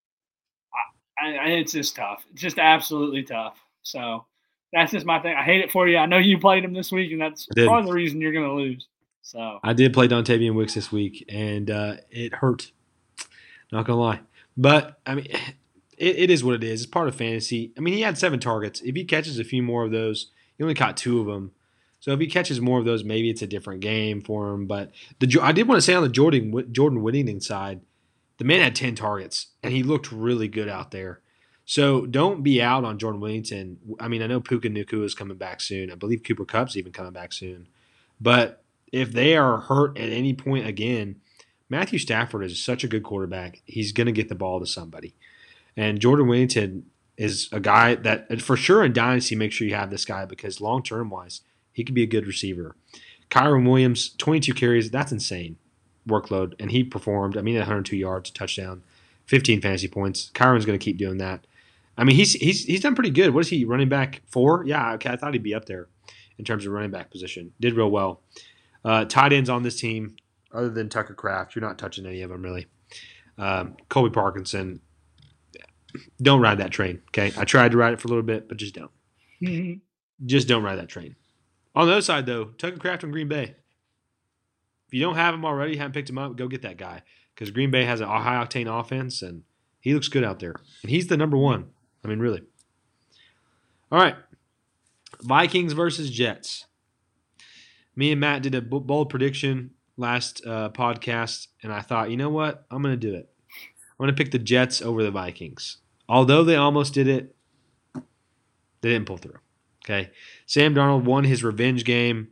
it's just tough. It's just absolutely tough. So that's just my thing. I hate it for you. I know you played him this week, and that's probably the reason you're going to lose. So I did play Dontavian Wicks this week, and it hurt. Not going to lie. But, I mean, it is what it is. It's part of fantasy. I mean, he had 7 targets. If he catches a few more of those, he only caught 2 of them. So if he catches more of those, maybe it's a different game for him. But I did want to say on the Jordan Whittington side, the man had 10 targets, and he looked really good out there. So don't be out on Jordan Whittington. I mean, I know Puka Nacua is coming back soon. I believe Cooper Kupp's even coming back soon. But if they are hurt at any point again, Matthew Stafford is such a good quarterback. He's going to get the ball to somebody. And Jordan Whittington is a guy that for sure in Dynasty, make sure you have this guy, because long-term wise, he could be a good receiver. Kyron Williams, 22 carries. That's insane workload. And he performed. I mean, 102 yards, touchdown, 15 fantasy points. Kyron's going to keep doing that. I mean, he's done pretty good. What is he, running back 4? Yeah, okay. I thought he'd be up there in terms of running back position. Did real well. Tight ends on this team, other than Tucker Kraft, you're not touching any of them really. Colby Parkinson, don't ride that train, okay? I tried to ride it for a little bit, but just don't. Mm-hmm. Just don't ride that train. On the other side, though, Tucker Kraft on Green Bay. If you don't have him already, haven't picked him up, go get that guy, because Green Bay has a high-octane offense, and he looks good out there. And he's the number 1. I mean, really. All right. Vikings versus Jets. Me and Matt did a bold prediction last podcast, and I thought, you know what? I'm going to do it. I'm going to pick the Jets over the Vikings. Although they almost did it, they didn't pull through. Okay. Sam Darnold won his revenge game.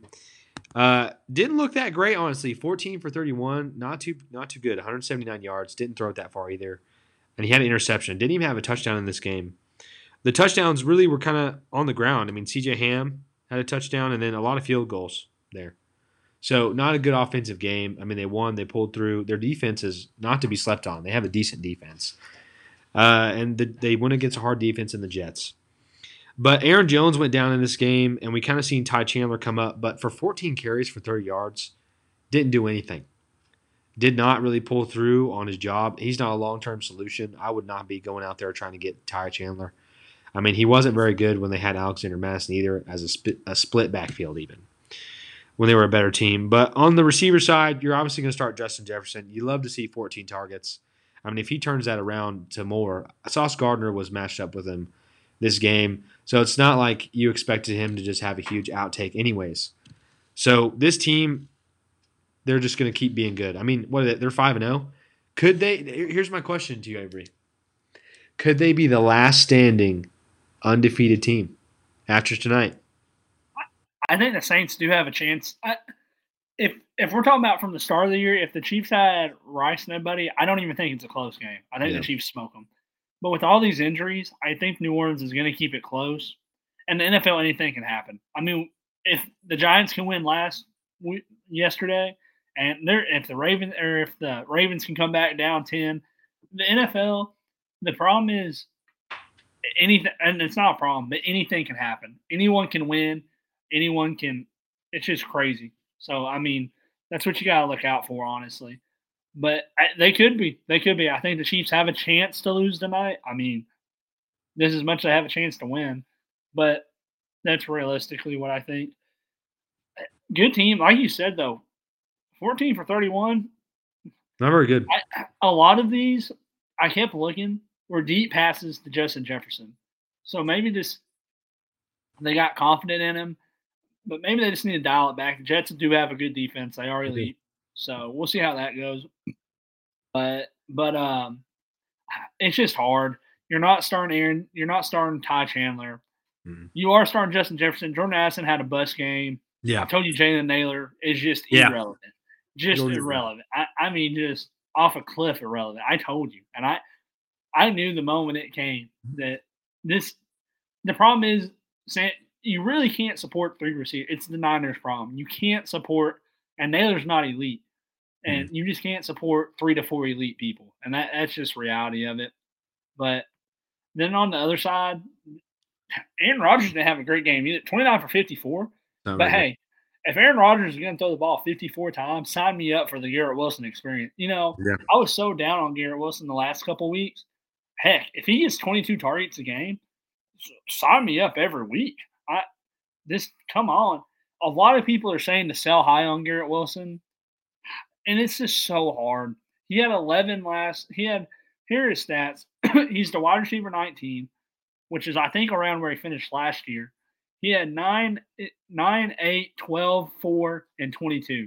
Didn't look that great, honestly. 14 for 31. Not too good. 179 yards. Didn't throw it that far either. And he had an interception. Didn't even have a touchdown in this game. The touchdowns really were kind of on the ground. I mean, C.J. Ham had a touchdown and then a lot of field goals there. So not a good offensive game. I mean, they won. They pulled through. Their defense is not to be slept on. They have a decent defense. And they went against a hard defense in the Jets. But Aaron Jones went down in this game, and we kind of seen Ty Chandler come up. But for 14 carries for 30 yards, didn't do anything. Did not really pull through on his job. He's not a long-term solution. I would not be going out there trying to get Ty Chandler. I mean, he wasn't very good when they had Alexander Madison either, as a split backfield even. when they were a better team. But on the receiver side, you're obviously going to start Justin Jefferson. You love to see 14 targets. I mean, if he turns that around to more, Sauce Gardner was matched up with him this game. So it's not like you expected him to just have a huge outtake anyways. So this team, they're just going to keep being good. I mean, what are they? They're 5-0. Could they? Here's my question to you, Avery. Could they be the last standing undefeated team after tonight? I think the Saints do have a chance. If we're talking about from the start of the year, if the Chiefs had Rice and everybody, I don't even think it's a close game. I think the Chiefs smoke them. But with all these injuries, I think New Orleans is going to keep it close. And the NFL, anything can happen. I mean, if the Giants can win yesterday, and if the Ravens can come back down 10, the NFL, the problem is anything, and it's not a problem, but anything can happen. Anyone can win. Anyone can. It's just crazy. So I mean, that's what you got to look out for, honestly. But they could be. They could be. I think the Chiefs have a chance to lose tonight. I mean, this is as much as they have a chance to win, but that's realistically what I think. Good team, like you said though. 14 for 31. Not very good. A lot of these, I kept looking, were deep passes to Justin Jefferson. So maybe they got confident in him, but maybe they just need to dial it back. The Jets do have a good defense. They are elite. So we'll see how that goes. But it's just hard. You're not starting Aaron. You're not starting Ty Chandler. Mm-hmm. You are starting Justin Jefferson. Jordan Addison had a bust game. Yeah. I told you Jalen Naylor is just irrelevant. Just irrelevant. I mean, just off a cliff irrelevant. I told you. And I knew the moment it came that the problem is, you really can't support three receivers. It's the Niners' problem. You can't support, and Naylor's not elite. And you just can't support 3 to 4 elite people. And that's just reality of it. But then on the other side, Aaron Rodgers didn't have a great game either. 29 for 54. Hey, if Aaron Rodgers is going to throw the ball 54 times, sign me up for the Garrett Wilson experience. I was so down on Garrett Wilson the last couple of weeks. Heck, if he gets 22 targets a game, sign me up every week. Come on. A lot of people are saying to sell high on Garrett Wilson, and it's just so hard. He had 11 here are his stats. He's the wide receiver 19, which is, I think, around where he finished last year. He had 9, 8, 12, 4, and 22.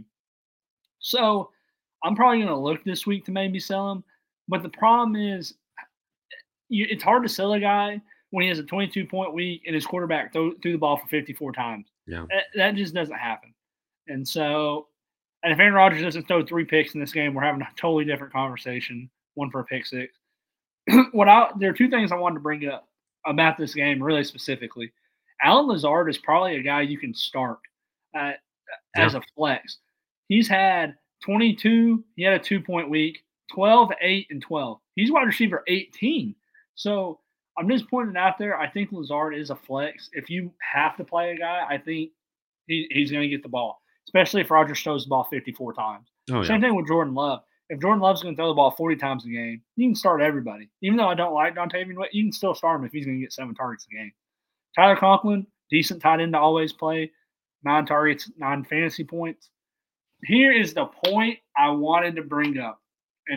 So I'm probably going to look this week to maybe sell him. But the problem is it's hard to sell a guy when he has a 22-point week and his quarterback threw the ball for 54 times. Yeah. That just doesn't happen. And if Aaron Rodgers doesn't throw 3 picks in this game, we're having a totally different conversation, one for a pick 6. There are 2 things I wanted to bring up about this game really specifically. Allen Lazard is probably a guy you can start as a flex. He's had 22. He had a 2-point week, 12, 8, and 12. He's wide receiver 18. So I'm just pointing out there, I think Lazard is a flex. If you have to play a guy, I think he's going to get the ball, especially if Rodgers throws the ball 54 times. Same thing with Jordan Love. If Jordan Love's going to throw the ball 40 times a game, you can start everybody. Even though I don't like Dontavian, you can still start him if he's going to get 7 targets a game. Tyler Conklin, decent tight end to always play, 9 targets, 9 fantasy points. Here is the point I wanted to bring up. And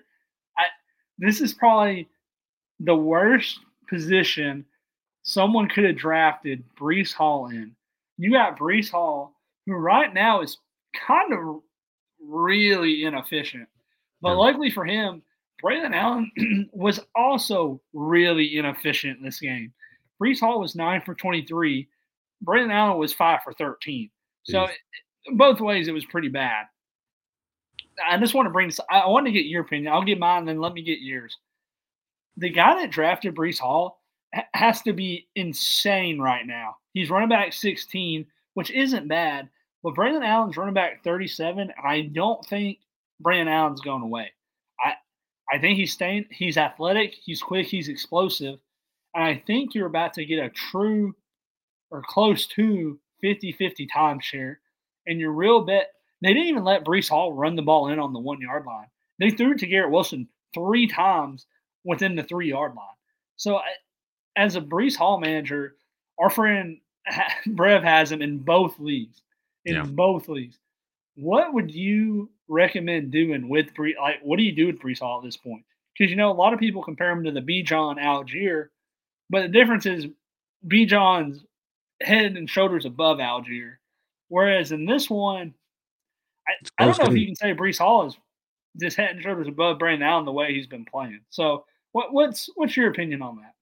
this is probably the worst position someone could have drafted Breece Hall in. You got Breece Hall, who right now is kind of really inefficient. But luckily for him, Braylon Allen was also really inefficient in this game. Breece Hall was 9 for 23. Braylon Allen was 5 for 13. So both ways, it was pretty bad. I just want to bring this. I want to get your opinion. I'll get mine, and then let me get yours. The guy that drafted Breece Hall has to be insane right now. He's running back 16, which isn't bad. But Braylon Allen's running back 37, and I don't think Braylon Allen's going away. I think he's staying. He's athletic. He's quick. He's explosive. And I think you're about to get a true or close to 50-50 timeshare. And your real bet, they didn't even let Breece Hall run the ball in on the 1-yard line. They threw it to Garrett Wilson 3 times within the 3-yard line. So as a Breece Hall manager, our friend Brev has him in both leagues. in both leagues. What would you recommend doing with Brees? Like, what do you do with Brees Hall at this point? Because a lot of people compare him to the Bijan Algier, but the difference is Bijan's head and shoulders above Algier, whereas in this one, I don't know if you can say Brees Hall is just head and shoulders above Brandon Allen the way he's been playing. So, what's your opinion on that?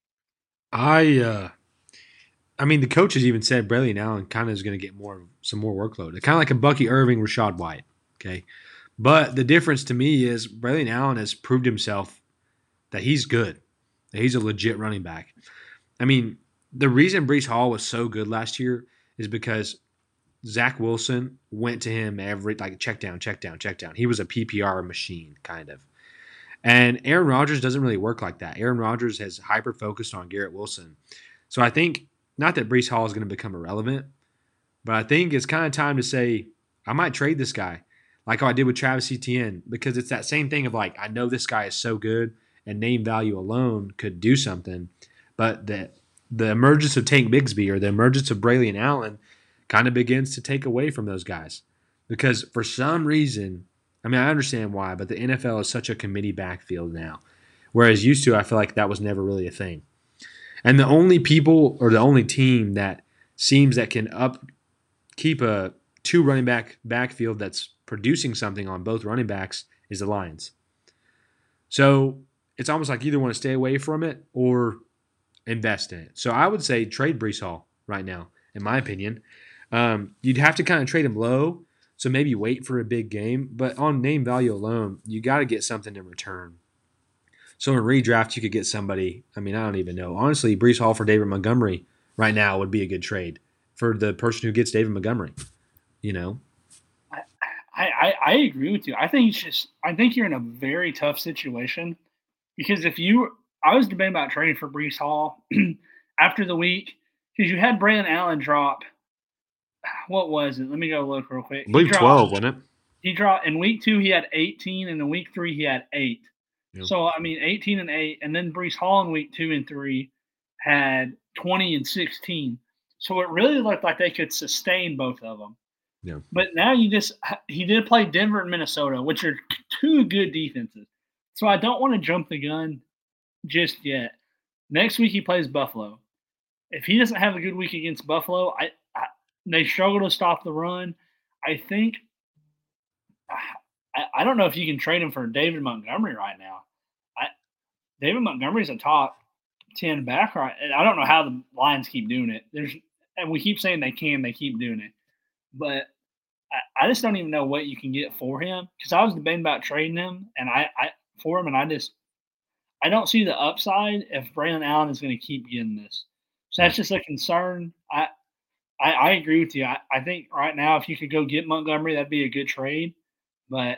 I mean, the coaches even said Braylon Allen kind of is going to get some more workload. Kind of like a Bucky Irving, Rachaad White. Okay, but the difference to me is Braylon Allen has proved himself that he's good, that he's a legit running back. I mean, the reason Brees Hall was so good last year is because Zach Wilson went to him every check down. He was a PPR machine, kind of. And Aaron Rodgers doesn't really work like that. Aaron Rodgers has hyper focused on Garrett Wilson. So I think, not that Brees Hall is going to become irrelevant, but I think it's kind of time to say, I might trade this guy, like how I did with Travis Etienne, because it's that same thing of I know this guy is so good and name value alone could do something, but the emergence of Tank Bigsby or the emergence of Braylon Allen kind of begins to take away from those guys. Because for some reason, I mean, I understand why, but the NFL is such a committee backfield now. Whereas used to, I feel like that was never really a thing. And the only people or the only team that seems that can keep a two running backfield that's producing something on both running backs is the Lions. So it's almost like you either want to stay away from it or invest in it. So I would say trade Brees Hall right now, in my opinion. You'd have to kind of trade him low, so maybe wait for a big game. But on name value alone, you got to get something in return. So in redraft, you could get somebody, I mean, I don't even know. Honestly, Brees Hall for David Montgomery right now would be a good trade for the person who gets David Montgomery, I agree with you. I think you're in a very tough situation because I was debating about trading for Brees Hall after the week because you had Brandon Allen drop. What was it? Let me go look real quick. I believe 12, wasn't it? He dropped in week 2. He had 18, and in week 3 he had 8. Yep. So 18 and 8, and then Brees Hall in week 2 and 3 had 20 and 16. So it really looked like they could sustain both of them. Yeah. But now he did play Denver and Minnesota, which are two good defenses. So I don't want to jump the gun just yet. Next week he plays Buffalo. If he doesn't have a good week against Buffalo, they struggle to stop the run. I think I don't know if you can trade him for David Montgomery right now. David Montgomery's a top 10 back right. I don't know how the Lions keep doing it. And we keep saying they keep doing it. But I just don't even know what you can get for him because I was debating about trading him and I don't see the upside if Braylon Allen is going to keep getting this. So that's just a concern. I agree with you. I think right now if you could go get Montgomery, that'd be a good trade. But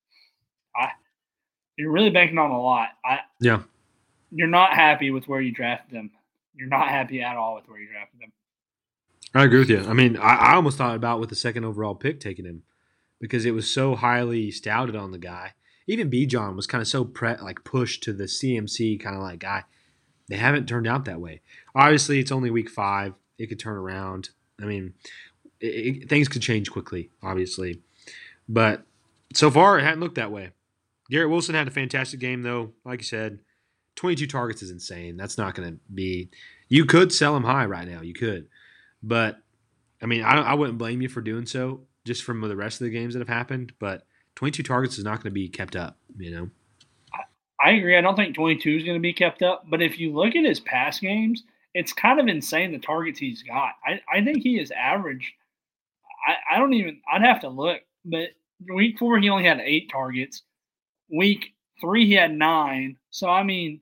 you're really banking on a lot. Yeah. You're not happy with where you drafted them. You're not happy at all with where you drafted them. I agree with you. I mean, I almost thought about with the second overall pick taking him because it was so highly stouted on the guy. Even Bijan was kind of so pushed to the CMC kind of guy. They haven't turned out that way. Obviously, it's only week 5. It could turn around. I mean, things could change quickly, obviously. But so far, it hadn't looked that way. Garrett Wilson had a fantastic game, though. Like you said, 22 targets is insane. That's not going to be – you could sell him high right now. You could. But, I mean, I wouldn't blame you for doing so just from the rest of the games that have happened. But 22 targets is not going to be kept up, I agree. I don't think 22 is going to be kept up. But if you look at his past games, it's kind of insane the targets he's got. I think he is average. I'd have to look. But week 4, he only had 8 targets. Week 3, he had 9. So, I mean,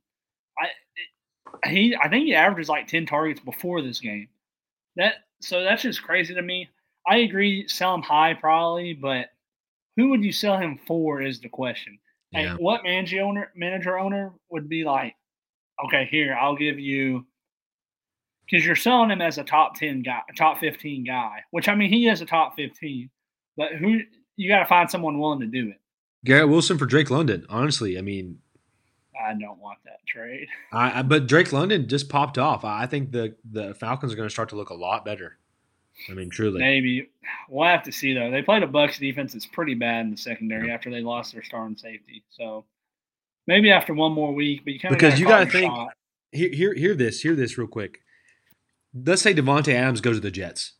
I think he averages 10 targets before this game. So that's just crazy to me. I agree, sell him high probably, but who would you sell him for is the question. Yeah. What manager owner would be like, okay, here, I'll give you – because you're selling him as a top 10 guy, a top 15 guy, which, I mean, he is a top 15. But you got to find someone willing to do it. Garrett Wilson for Drake London, honestly. I mean – I don't want that trade. But Drake London just popped off. I think the Falcons are going to start to look a lot better I mean, truly. Maybe. We'll have to see, though. They played a Bucs defense that's pretty bad in the secondary after they lost their starting safety. So maybe after one more week, but you kind of Because you got to your think, shot. hear this real quick. Let's say Devontae Adams goes to the Jets.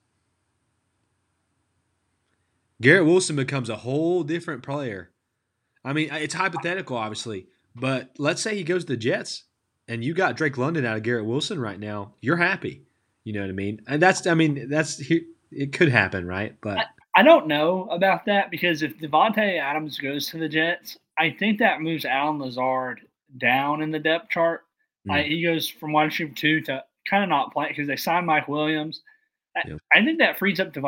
Garrett Wilson becomes a whole different player. I mean, it's hypothetical, obviously, but let's say he goes to the Jets and you got Drake London out of Garrett Wilson right now. You're happy. You know what I mean? And it could happen, right? But I don't know about that because if Devontae Adams goes to the Jets, I think that moves Allen Lazard down in the depth chart. He goes from wide receiver 2 to kind of not playing because they signed Mike Williams. I think that frees up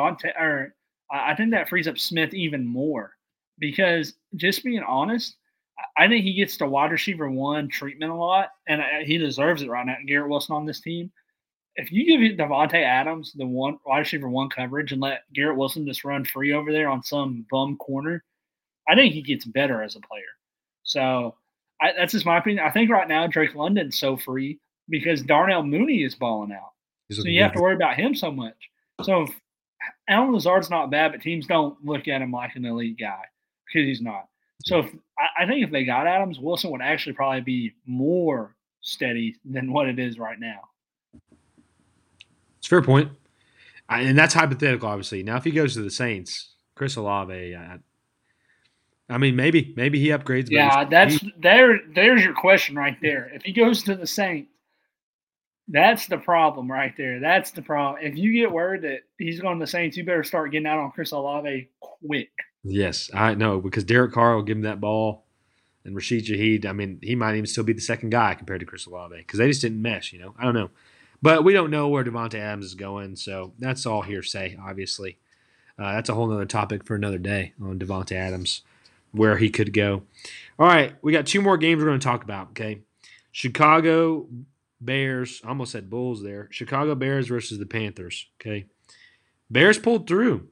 I think that frees up Smith even more because just being honest, I think he gets to wide receiver 1 treatment a lot, and he deserves it right now. Garrett Wilson on this team. If you give Devontae Adams the wide receiver 1 coverage and let Garrett Wilson just run free over there on some bum corner, I think he gets better as a player. So that's just my opinion. I think right now Drake London's so free because Darnell Mooney is balling out. So you have to worry about him so much. So if Allen Lazard's not bad, but teams don't look at him like an elite guy because he's not. So I think if they got Adams, Wilson would actually probably be more steady than what it is right now. It's a fair point. And that's hypothetical, obviously. Now, if he goes to the Saints, Chris Olave, I mean, maybe he upgrades. Yeah, there's your question right there. If he goes to the Saints, that's the problem right there. That's the problem. If you get word that he's going to the Saints, you better start getting out on Chris Olave quick. Yes, I know, because Derek Carr will give him that ball, and Rashid Shaheed, I mean, he might even still be the second guy compared to Chris Olave because they just didn't mesh, I don't know. But we don't know where Devontae Adams is going, so that's all hearsay, obviously. That's a whole other topic for another day on Devontae Adams, where he could go. All right, we got 2 more games we're going to talk about, okay? Chicago Bears, I almost said Bulls there. Chicago Bears versus the Panthers, okay? Bears pulled through.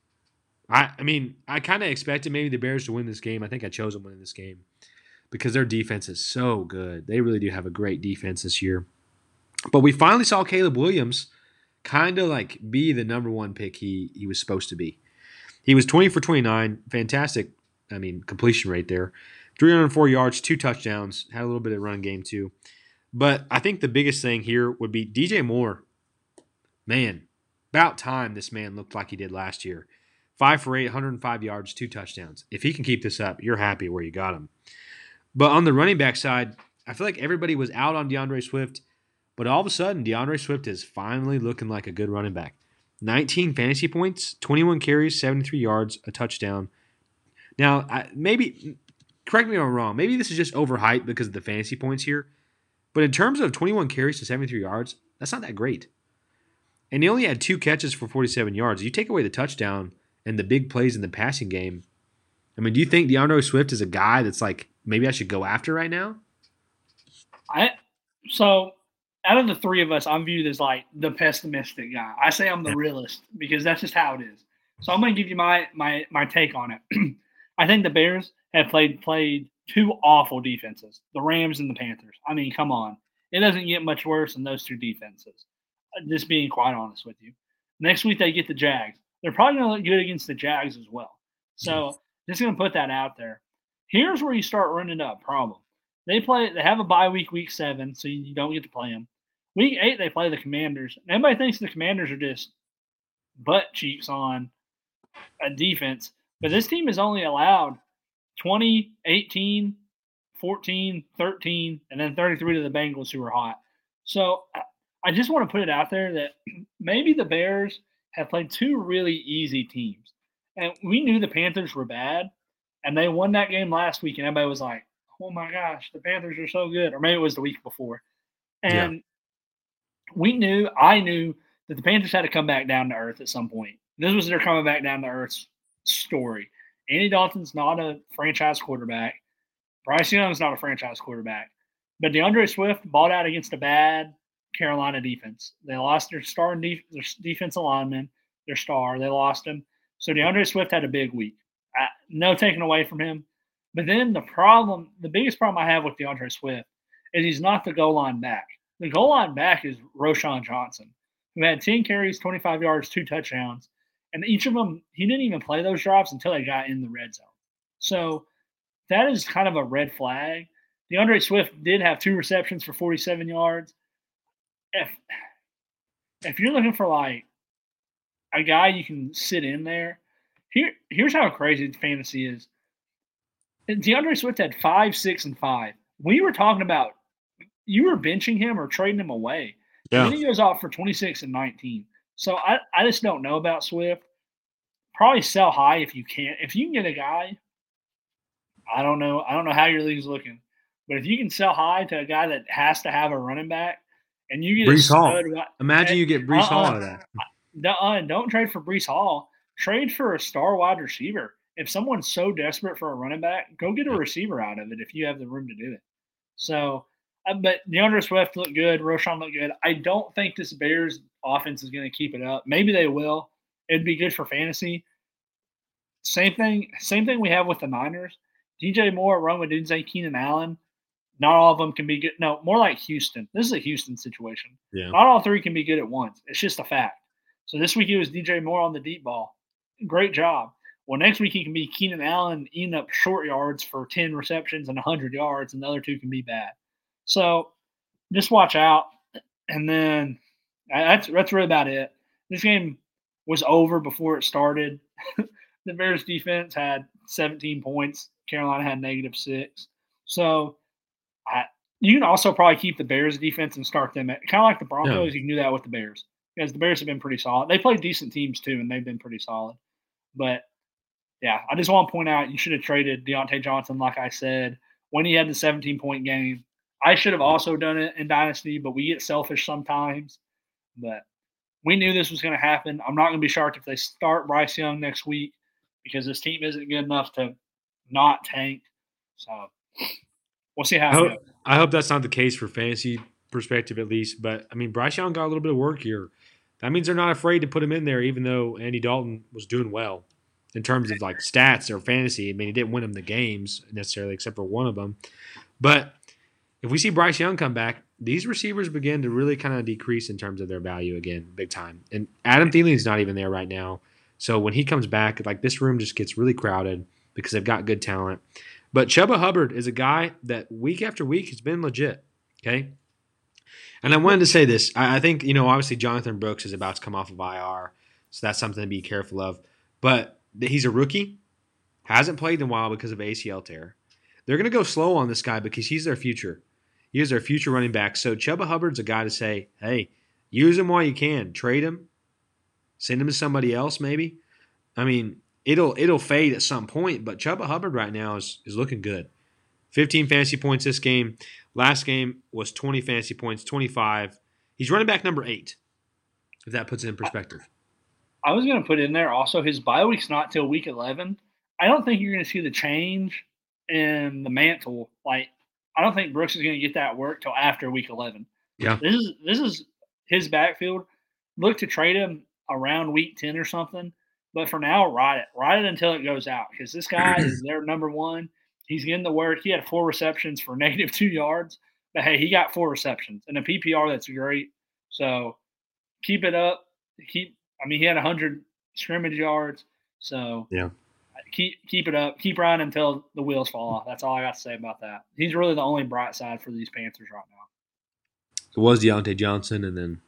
I mean, I kind of expected maybe the Bears to win this game. I think I chose them winning this game because their defense is so good. They really do have a great defense this year. But we finally saw Caleb Williams kind of like be the number 1 pick he was supposed to be. He was 20 for 29, fantastic, completion rate there. 304 yards, 2 touchdowns, had a little bit of run game too. But I think the biggest thing here would be DJ Moore. Man, about time this man looked like he did last year. 5 for 8, 105 yards, 2 touchdowns. If he can keep this up, you're happy where you got him. But on the running back side, I feel like everybody was out on DeAndre Swift. But all of a sudden, DeAndre Swift is finally looking like a good running back. 19 fantasy points, 21 carries, 73 yards, a touchdown. Now, maybe, correct me if I'm wrong, maybe this is just overhyped because of the fantasy points here. But in terms of 21 carries to 73 yards, that's not that great. And he only had 2 catches for 47 yards. You take away the touchdown and the big plays in the passing game. I mean, do you think DeAndre Swift is a guy that's like, maybe I should go after right now? So out of the 3 of us, I'm viewed as like the pessimistic guy. I say I'm the realist because that's just how it is. So I'm going to give you my take on it. I think the Bears have played 2 awful defenses, the Rams and the Panthers. I mean, come on. It doesn't get much worse than those 2 defenses, just being quite honest with you. Next week they get the Jags. They're probably going to look good against the Jags as well. So just going to put that out there. Here's where you start running up problem. They have a bye week 7, so you don't get to play them. Week 8, they play the Commanders. And everybody thinks the Commanders are just butt cheeks on a defense. But this team is only allowed 20, 18, 14, 13, and then 33 to the Bengals, who are hot. So I just want to put it out there that maybe the Bears have played 2 really easy teams. And we knew the Panthers were bad, and they won that game last week, and everybody was like, oh my gosh, the Panthers are so good. Or maybe it was the week before. And I knew that the Panthers had to come back down to earth at some point. This was their coming back down to earth story. Andy Dalton's not a franchise quarterback. Bryce Young's not a franchise quarterback. But DeAndre Swift balled out against a bad Carolina defense. They lost their their defensive lineman, their star. They lost him. So DeAndre Swift had a big week. No taking away from him. But then the biggest problem I have with DeAndre Swift is he's not the goal line back. The goal line back is Roschon Johnson. who had 10 carries, 25 yards, 2 touchdowns. And each of them, he didn't even play those drives until they got in the red zone. So that is kind of a red flag. DeAndre Swift did have 2 receptions for 47 yards. If you're looking for like a guy you can sit in there, here's how crazy fantasy is. DeAndre Swift had 5, 6, and 5. We were talking about you were benching him or trading him away. Yeah. And then he goes off for 26 and 19. So I just don't know about Swift. Probably sell high if you can. If you can get a guy, I don't know how your league's looking. But if you can sell high to a guy that has to have a running back, and you get Breece Hall. stud, Imagine you get Breece Hall out of that. Don't trade for Breece Hall. Trade for a star wide receiver. If someone's so desperate for a running back, go get a receiver out of it if you have the room to do it. So, but DeAndre Swift looked good. Roschon looked good. I don't think this Bears offense is going to keep it up. Maybe they will. It'd be good for fantasy. Same thing we have with the Niners. DJ Moore, Rome Odunze, Keenan Allen. Not all of them can be good. No, more like Houston. This is a Houston situation. Yeah. Not all 3 can be good at once. It's just a fact. So this week it was DJ Moore on the deep ball. Great job. Well, next week he can be Keenan Allen eating up short yards for 10 receptions and 100 yards, and the other 2 can be bad. So just watch out. And then that's really about it. This game was over before it started. The Bears defense had 17 points. Carolina had -6. So you can also probably keep the Bears defense and start them at kind of like the Broncos. You can do that with the Bears because the Bears have been pretty solid. They played decent teams too, and they've been pretty solid. But yeah, I just want to point out you should have traded Deontay Johnson, like I said, when he had the 17-point game. I should have also done it in Dynasty, but we get selfish sometimes. But we knew this was going to happen. I'm not going to be shocked if they start Bryce Young next week because this team isn't good enough to not tank. So we'll see how it goes. I hope that's not the case for fantasy perspective at least. But, I mean, Bryce Young got a little bit of work here. That means they're not afraid to put him in there even though Andy Dalton was doing well in terms of, like, stats or fantasy. I mean, he didn't win them the games necessarily except for one of them. But if we see Bryce Young come back, these receivers begin to really kind of decrease in terms of their value again, big time. And Adam Thielen's not even there right now. So when he comes back, like this room just gets really crowded because they've got good talent. But Chuba Hubbard is a guy that week after week has been legit, okay? And I wanted to say this. I think, obviously Jonathan Brooks is about to come off of IR, so that's something to be careful of. But he's a rookie, hasn't played in a while because of ACL tear. They're going to go slow on this guy because he's their future. He is their future running back. So Chuba Hubbard's a guy to say, hey, use him while you can. Trade him. Send him to somebody else maybe. I mean, it'll fade at some point, but Chuba Hubbard right now is looking good. 15 fantasy points this game. Last game was 20 fantasy points, 25. He's running back number 8, if that puts it in perspective. I was going to put in there also his bye week's not till week 11. I don't think you're going to see the change in the mantle. Like, I don't think Brooks is going to get that work till after week 11. Yeah. This is his backfield. Look to trade him around week 10 or something. But for now, ride it. Ride it until it goes out because this guy is their number 1. He's getting the work. He had 4 receptions for -2 yards. But, hey, he got 4 receptions. And a PPR, that's great. So keep it up. He had 100 scrimmage yards. So yeah, keep it up. Keep riding until the wheels fall off. That's all I got to say about that. He's really the only bright side for these Panthers right now. It was Deontay Johnson and then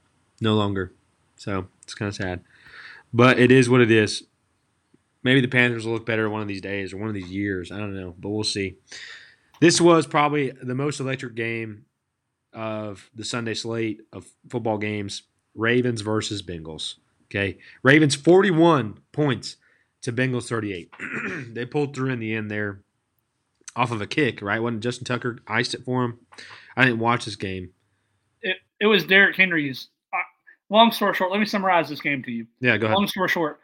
no longer. So it's kind of sad. But it is what it is. Maybe the Panthers will look better one of these days or one of these years. I don't know, but we'll see. This was probably the most electric game of the Sunday slate of football games. Ravens versus Bengals. Okay, Ravens 41 points to Bengals 38. They pulled through in the end there off of a kick, right? Wasn't Justin Tucker iced it for him? I didn't watch this game. It was Derrick Henry's. Long story short, let me summarize this game to you. Yeah, go ahead. Long story short,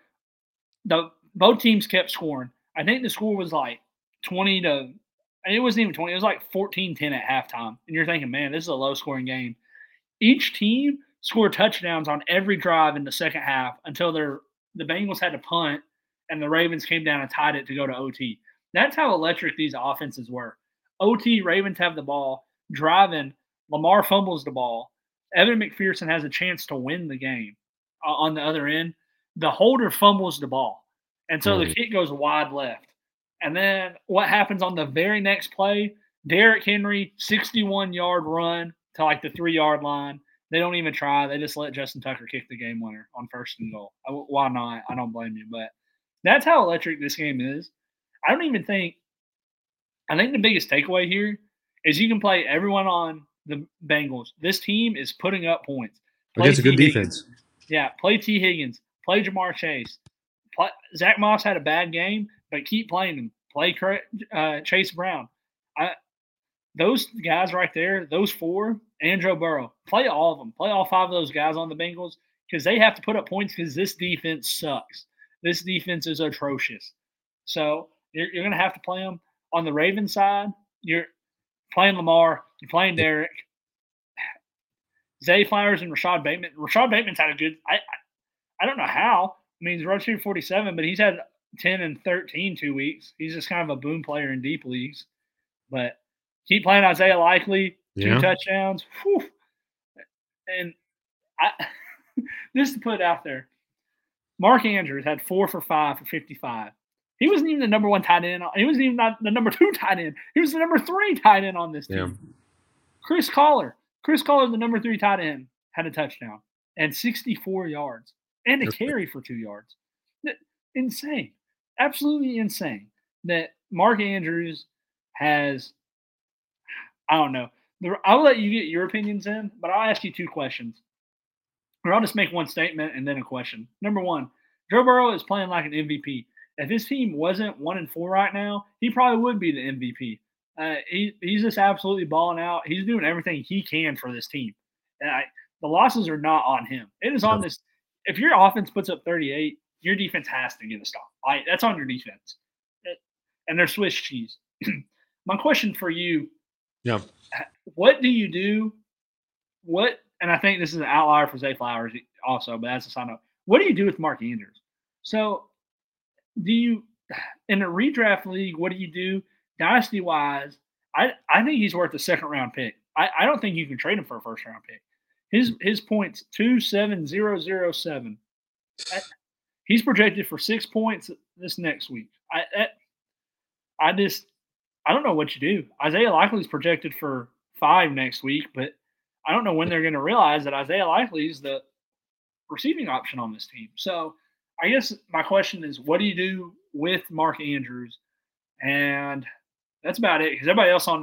both teams kept scoring. I think the score was like 20 to – it wasn't even 20. It was like 14-10 at halftime. And you're thinking, man, this is a low-scoring game. Each team scored touchdowns on every drive in the second half until the Bengals had to punt and the Ravens came down and tied it to go to OT. That's how electric these offenses were. OT, Ravens have the ball, driving, Lamar fumbles the ball. Evan McPherson has a chance to win the game on the other end. The holder fumbles the ball. And so the kick goes wide left. And then what happens on the very next play? Derrick Henry, 61-yard run to like the 3-yard line. They don't even try. They just let Justin Tucker kick the game winner on 1st and goal. Why not? I don't blame you. But that's how electric this game is. I think the biggest takeaway here is you can play everyone on the Bengals. This team is putting up points. Against a good defense. Yeah, play T. Higgins. Play Jamar Chase. Zach Moss had a bad game, but keep playing him. Play Chase Brown. Those guys right there, those 4, and Joe Burrow, play all of them. Play all 5 of those guys on the Bengals because they have to put up points because this defense sucks. This defense is atrocious. So you're going to have to play them. On the Ravens side, you're playing Lamar. You're playing Derek. Zay Flowers and Rashad Bateman. Rashad Bateman's had a good – I don't know how. I mean, he's rushed 47, but he's had 10 and 13 2 weeks. He's just kind of a boom player in deep leagues. But keep playing Isaiah Likely, 2 touchdowns. Whew. And just to put it out there, Mark Andrews had 4 for 5 for 55. He wasn't even the number 1 tight end. He wasn't even not the number 2 tight end. He was the number 3 tight end on this team. Yeah. Chris Collar, the number 3 tight end, had a touchdown and 64 yards and a carry for 2 yards. Insane. Absolutely insane that Mark Andrews has – I don't know. I'll let you get your opinions in, but I'll ask you 2 questions. Or I'll just make one statement and then a question. Number 1, Joe Burrow is playing like an MVP. If his team wasn't 1-4 right now, he probably would be the MVP. He's just absolutely balling out. He's doing everything he can for this team. The losses are not on him. It is on this. If your offense puts up 38, your defense has to get a stop. That's on your defense. And they're Swiss cheese. My question for you, what do you do? And I think this is an outlier for Zay Flowers also, but that's a sign up. What do you do with Mark Andrews? So in a redraft league, what do you do? Dynasty wise, I think he's worth a 2nd-round pick. I don't think you can trade him for a 1st-round pick. His points 2.7007. He's projected for 6 points this next week. I don't know what you do. Isaiah Likely's projected for 5 next week, but I don't know when they're going to realize that Isaiah Likely is the receiving option on this team. So I guess my question is, what do you do with Mark Andrews? And that's about it. Because everybody else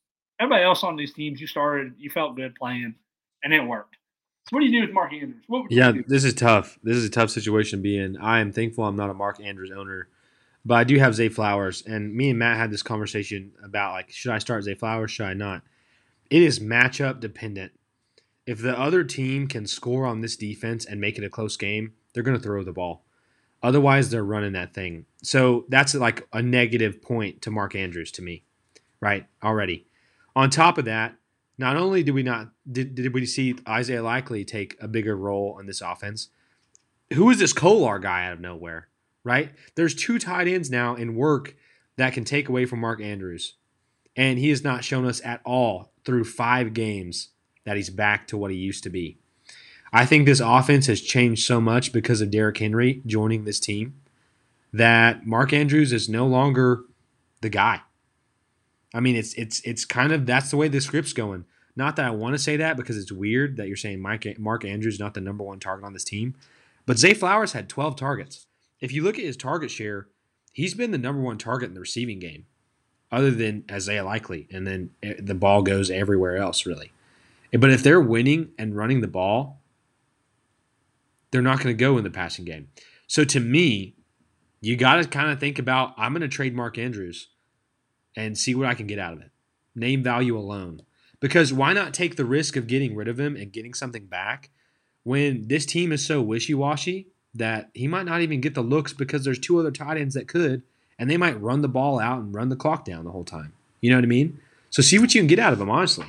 on these teams, you felt good playing, and it worked. So what do you do with Mark Andrews? This is tough. This is a tough situation to be in. I am thankful I'm not a Mark Andrews owner, but I do have Zay Flowers. And me and Matt had this conversation about, should I start Zay Flowers? Should I not? It is matchup dependent. If the other team can score on this defense and make it a close game, they're going to throw the ball. Otherwise, they're running that thing. So that's like a negative point to Mark Andrews to me, right? Already. On top of that, not only did we see Isaiah Likely take a bigger role in this offense, who is this Kolar guy out of nowhere, right? There's 2 tight ends now in work that can take away from Mark Andrews. And he has not shown us at all through 5 games that he's back to what he used to be. I think this offense has changed so much because of Derrick Henry joining this team that Mark Andrews is no longer the guy. I mean, it's kind of, that's the way the script's going. Not that I want to say that because it's weird that you're saying Mark Andrews is not the number 1 target on this team. But Zay Flowers had 12 targets. If you look at his target share, he's been the number 1 target in the receiving game, other than Isaiah Likely, and then the ball goes everywhere else, really. But if they're winning and running the ball, they're not going to go in the passing game. So to me, you got to kind of think about, I'm going to trade Mark Andrews and see what I can get out of it. Name value alone. Because why not take the risk of getting rid of him and getting something back when this team is so wishy-washy that he might not even get the looks because there's 2 other tight ends that could, and they might run the ball out and run the clock down the whole time. You know what I mean? So see what you can get out of him, honestly.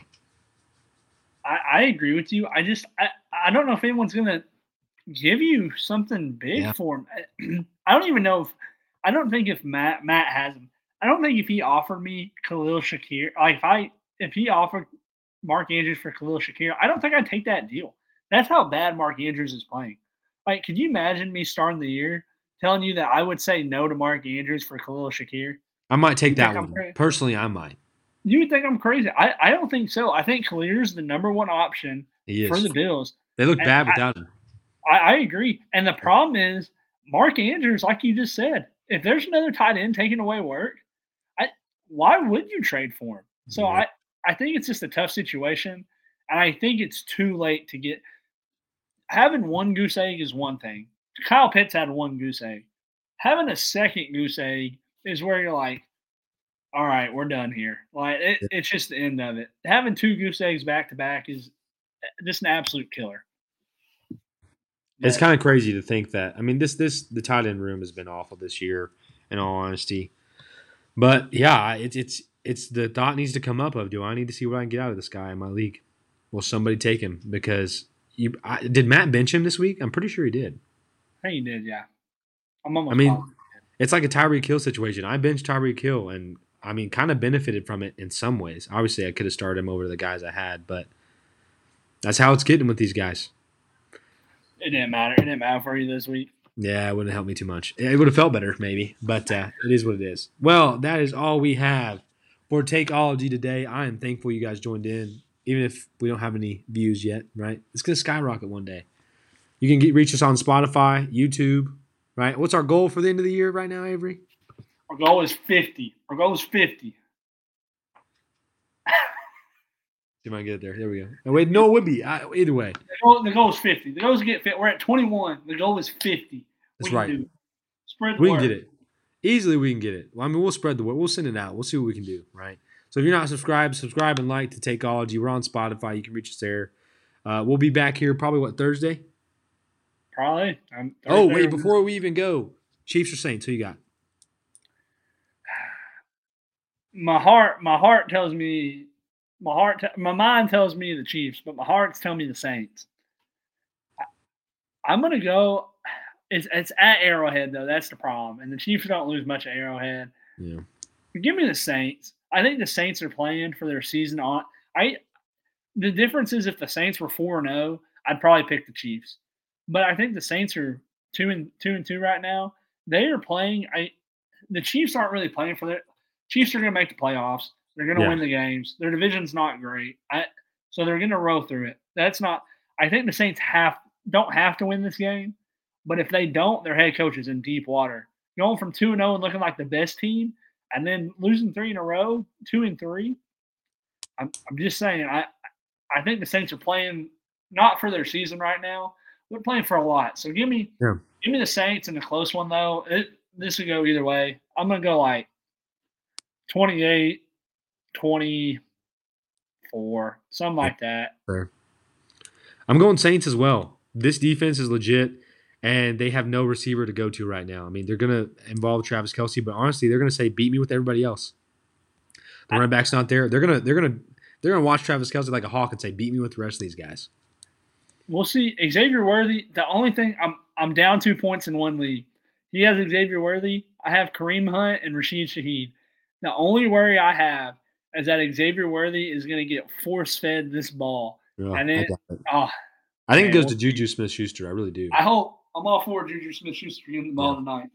I agree with you. I don't know if anyone's going to give you something big for him. I don't even know I don't think if Matt has him. I don't think if he offered me Khalil Shakir, if he offered Mark Andrews for Khalil Shakir, I don't think I'd take that deal. That's how bad Mark Andrews is playing. Like, could you imagine me starting the year telling you that I would say no to Mark Andrews for Khalil Shakir? I might take that one. Personally, I might. You would think I'm crazy. I don't think so. I think Khalil's the number one option for the Bills. They look bad without him. I agree. And the problem is Mark Andrews, like you just said, if there's another tight end taking away work, why would you trade for him? So yeah. I think it's just a tough situation. And I think it's too late to get – having one goose egg is one thing. Kyle Pitts had one goose egg. Having a second goose egg is where you're like, all right, we're done here. Like it's just the end of it. Having two goose eggs back to back is just an absolute killer. It's kind of crazy to think that. I mean, the tight end room has been awful this year, in all honesty. But yeah, it's the thought needs to come up of, do I need to see what I can get out of this guy in my league? Will somebody take him? Because did Matt bench him this week? I'm pretty sure he did. I think he did, yeah. It's like a Tyreek Hill situation. I benched Tyreek Hill, and kind of benefited from it in some ways. Obviously, I could have started him over the guys I had, but that's how it's getting with these guys. It didn't matter. It didn't matter for you this week. Yeah, it wouldn't help me too much. It would have felt better, maybe, but it is what it is. Well, that is all we have for Takeology today. I am thankful you guys joined in, even if we don't have any views yet, right? It's going to skyrocket one day. You can reach us on Spotify, YouTube, right? What's our goal for the end of the year right now, Avery? Our goal is 50. Our goal is 50. See if I can get it there. There we go. No, wait, no, it would be. Either way. The goal is 50. The goal is to get fit. We're at 21. The goal is 50. That's right. Spread the word. We can get it. Easily we can get it. Well, we'll spread the word. We'll send it out. We'll see what we can do, right? So if you're not subscribed, subscribe and like to Takeology. We're on Spotify. You can reach us there. We'll be back here probably, Thursday? Probably. Wait, before we even go, Chiefs or Saints, who you got? My heart tells me my mind tells me the Chiefs, but my heart's telling me the Saints. I'm gonna go. It's at Arrowhead though. That's the problem, and the Chiefs don't lose much at Arrowhead. Yeah. Give me the Saints. I think the Saints are playing for their season on. The difference is if the Saints were 4-0, I'd probably pick the Chiefs. But I think the Saints are 2-2 right now. They are playing. The Chiefs aren't really playing for their. Chiefs are going to make the playoffs. They're going to win the games. Their division's not great, so they're going to roll through it. That's not. I think the Saints don't have to win this game, but if they don't, their head coach is in deep water. Going from 2-0 and looking like the best team, and then losing 3 in a row, 2-3. I'm just saying. I think the Saints are playing not for their season right now. We're playing for a lot. So give me the Saints in a close one though. This could go either way. I'm gonna go like 28, 24, something like that. Fair. I'm going Saints as well. This defense is legit, and they have no receiver to go to right now. I mean, they're gonna involve Travis Kelce, but honestly, they're gonna say beat me with everybody else. The running back's not there. They're gonna watch Travis Kelce like a hawk and say beat me with the rest of these guys. We'll see. Xavier Worthy, the only thing I'm down 2 points in one league. He has Xavier Worthy. I have Kareem Hunt and Rashid Shaheed. The only worry I have is that Xavier Worthy is going to get force-fed this ball. Yeah, and then, I think it goes to Juju Smith-Schuster. I really do. I hope. I'm all for Juju Smith-Schuster getting the ball tonight.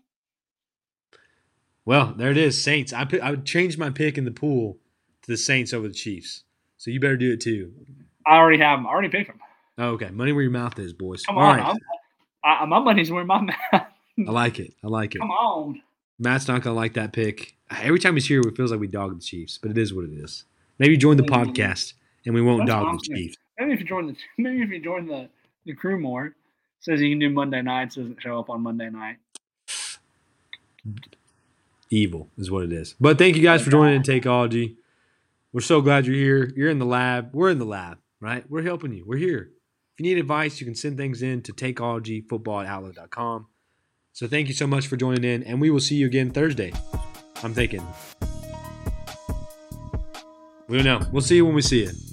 Well, there it is, Saints. I would change my pick in the pool to the Saints over the Chiefs. So you better do it too. I already have them. I already picked them. Oh, okay. Money where your mouth is, boys. Come on. Right. My money's where my mouth. I like it. Come on. Matt's not going to like that pick. Every time he's here, it feels like we dog the Chiefs, but it is what it is. Maybe join the podcast, and we won't dog the Chiefs. Maybe if you join the crew more, says you can do Monday nights, doesn't show up on Monday night. Evil is what it is. But thank you guys for joining in Takeology. We're so glad you're here. You're in the lab. We're in the lab, right? We're helping you. We're here. If you need advice, you can send things in to takeologyfootball@outlook.com. So thank you so much for joining in, and we will see you again Thursday. I'm thinking. We don't know. We'll see you when we see it.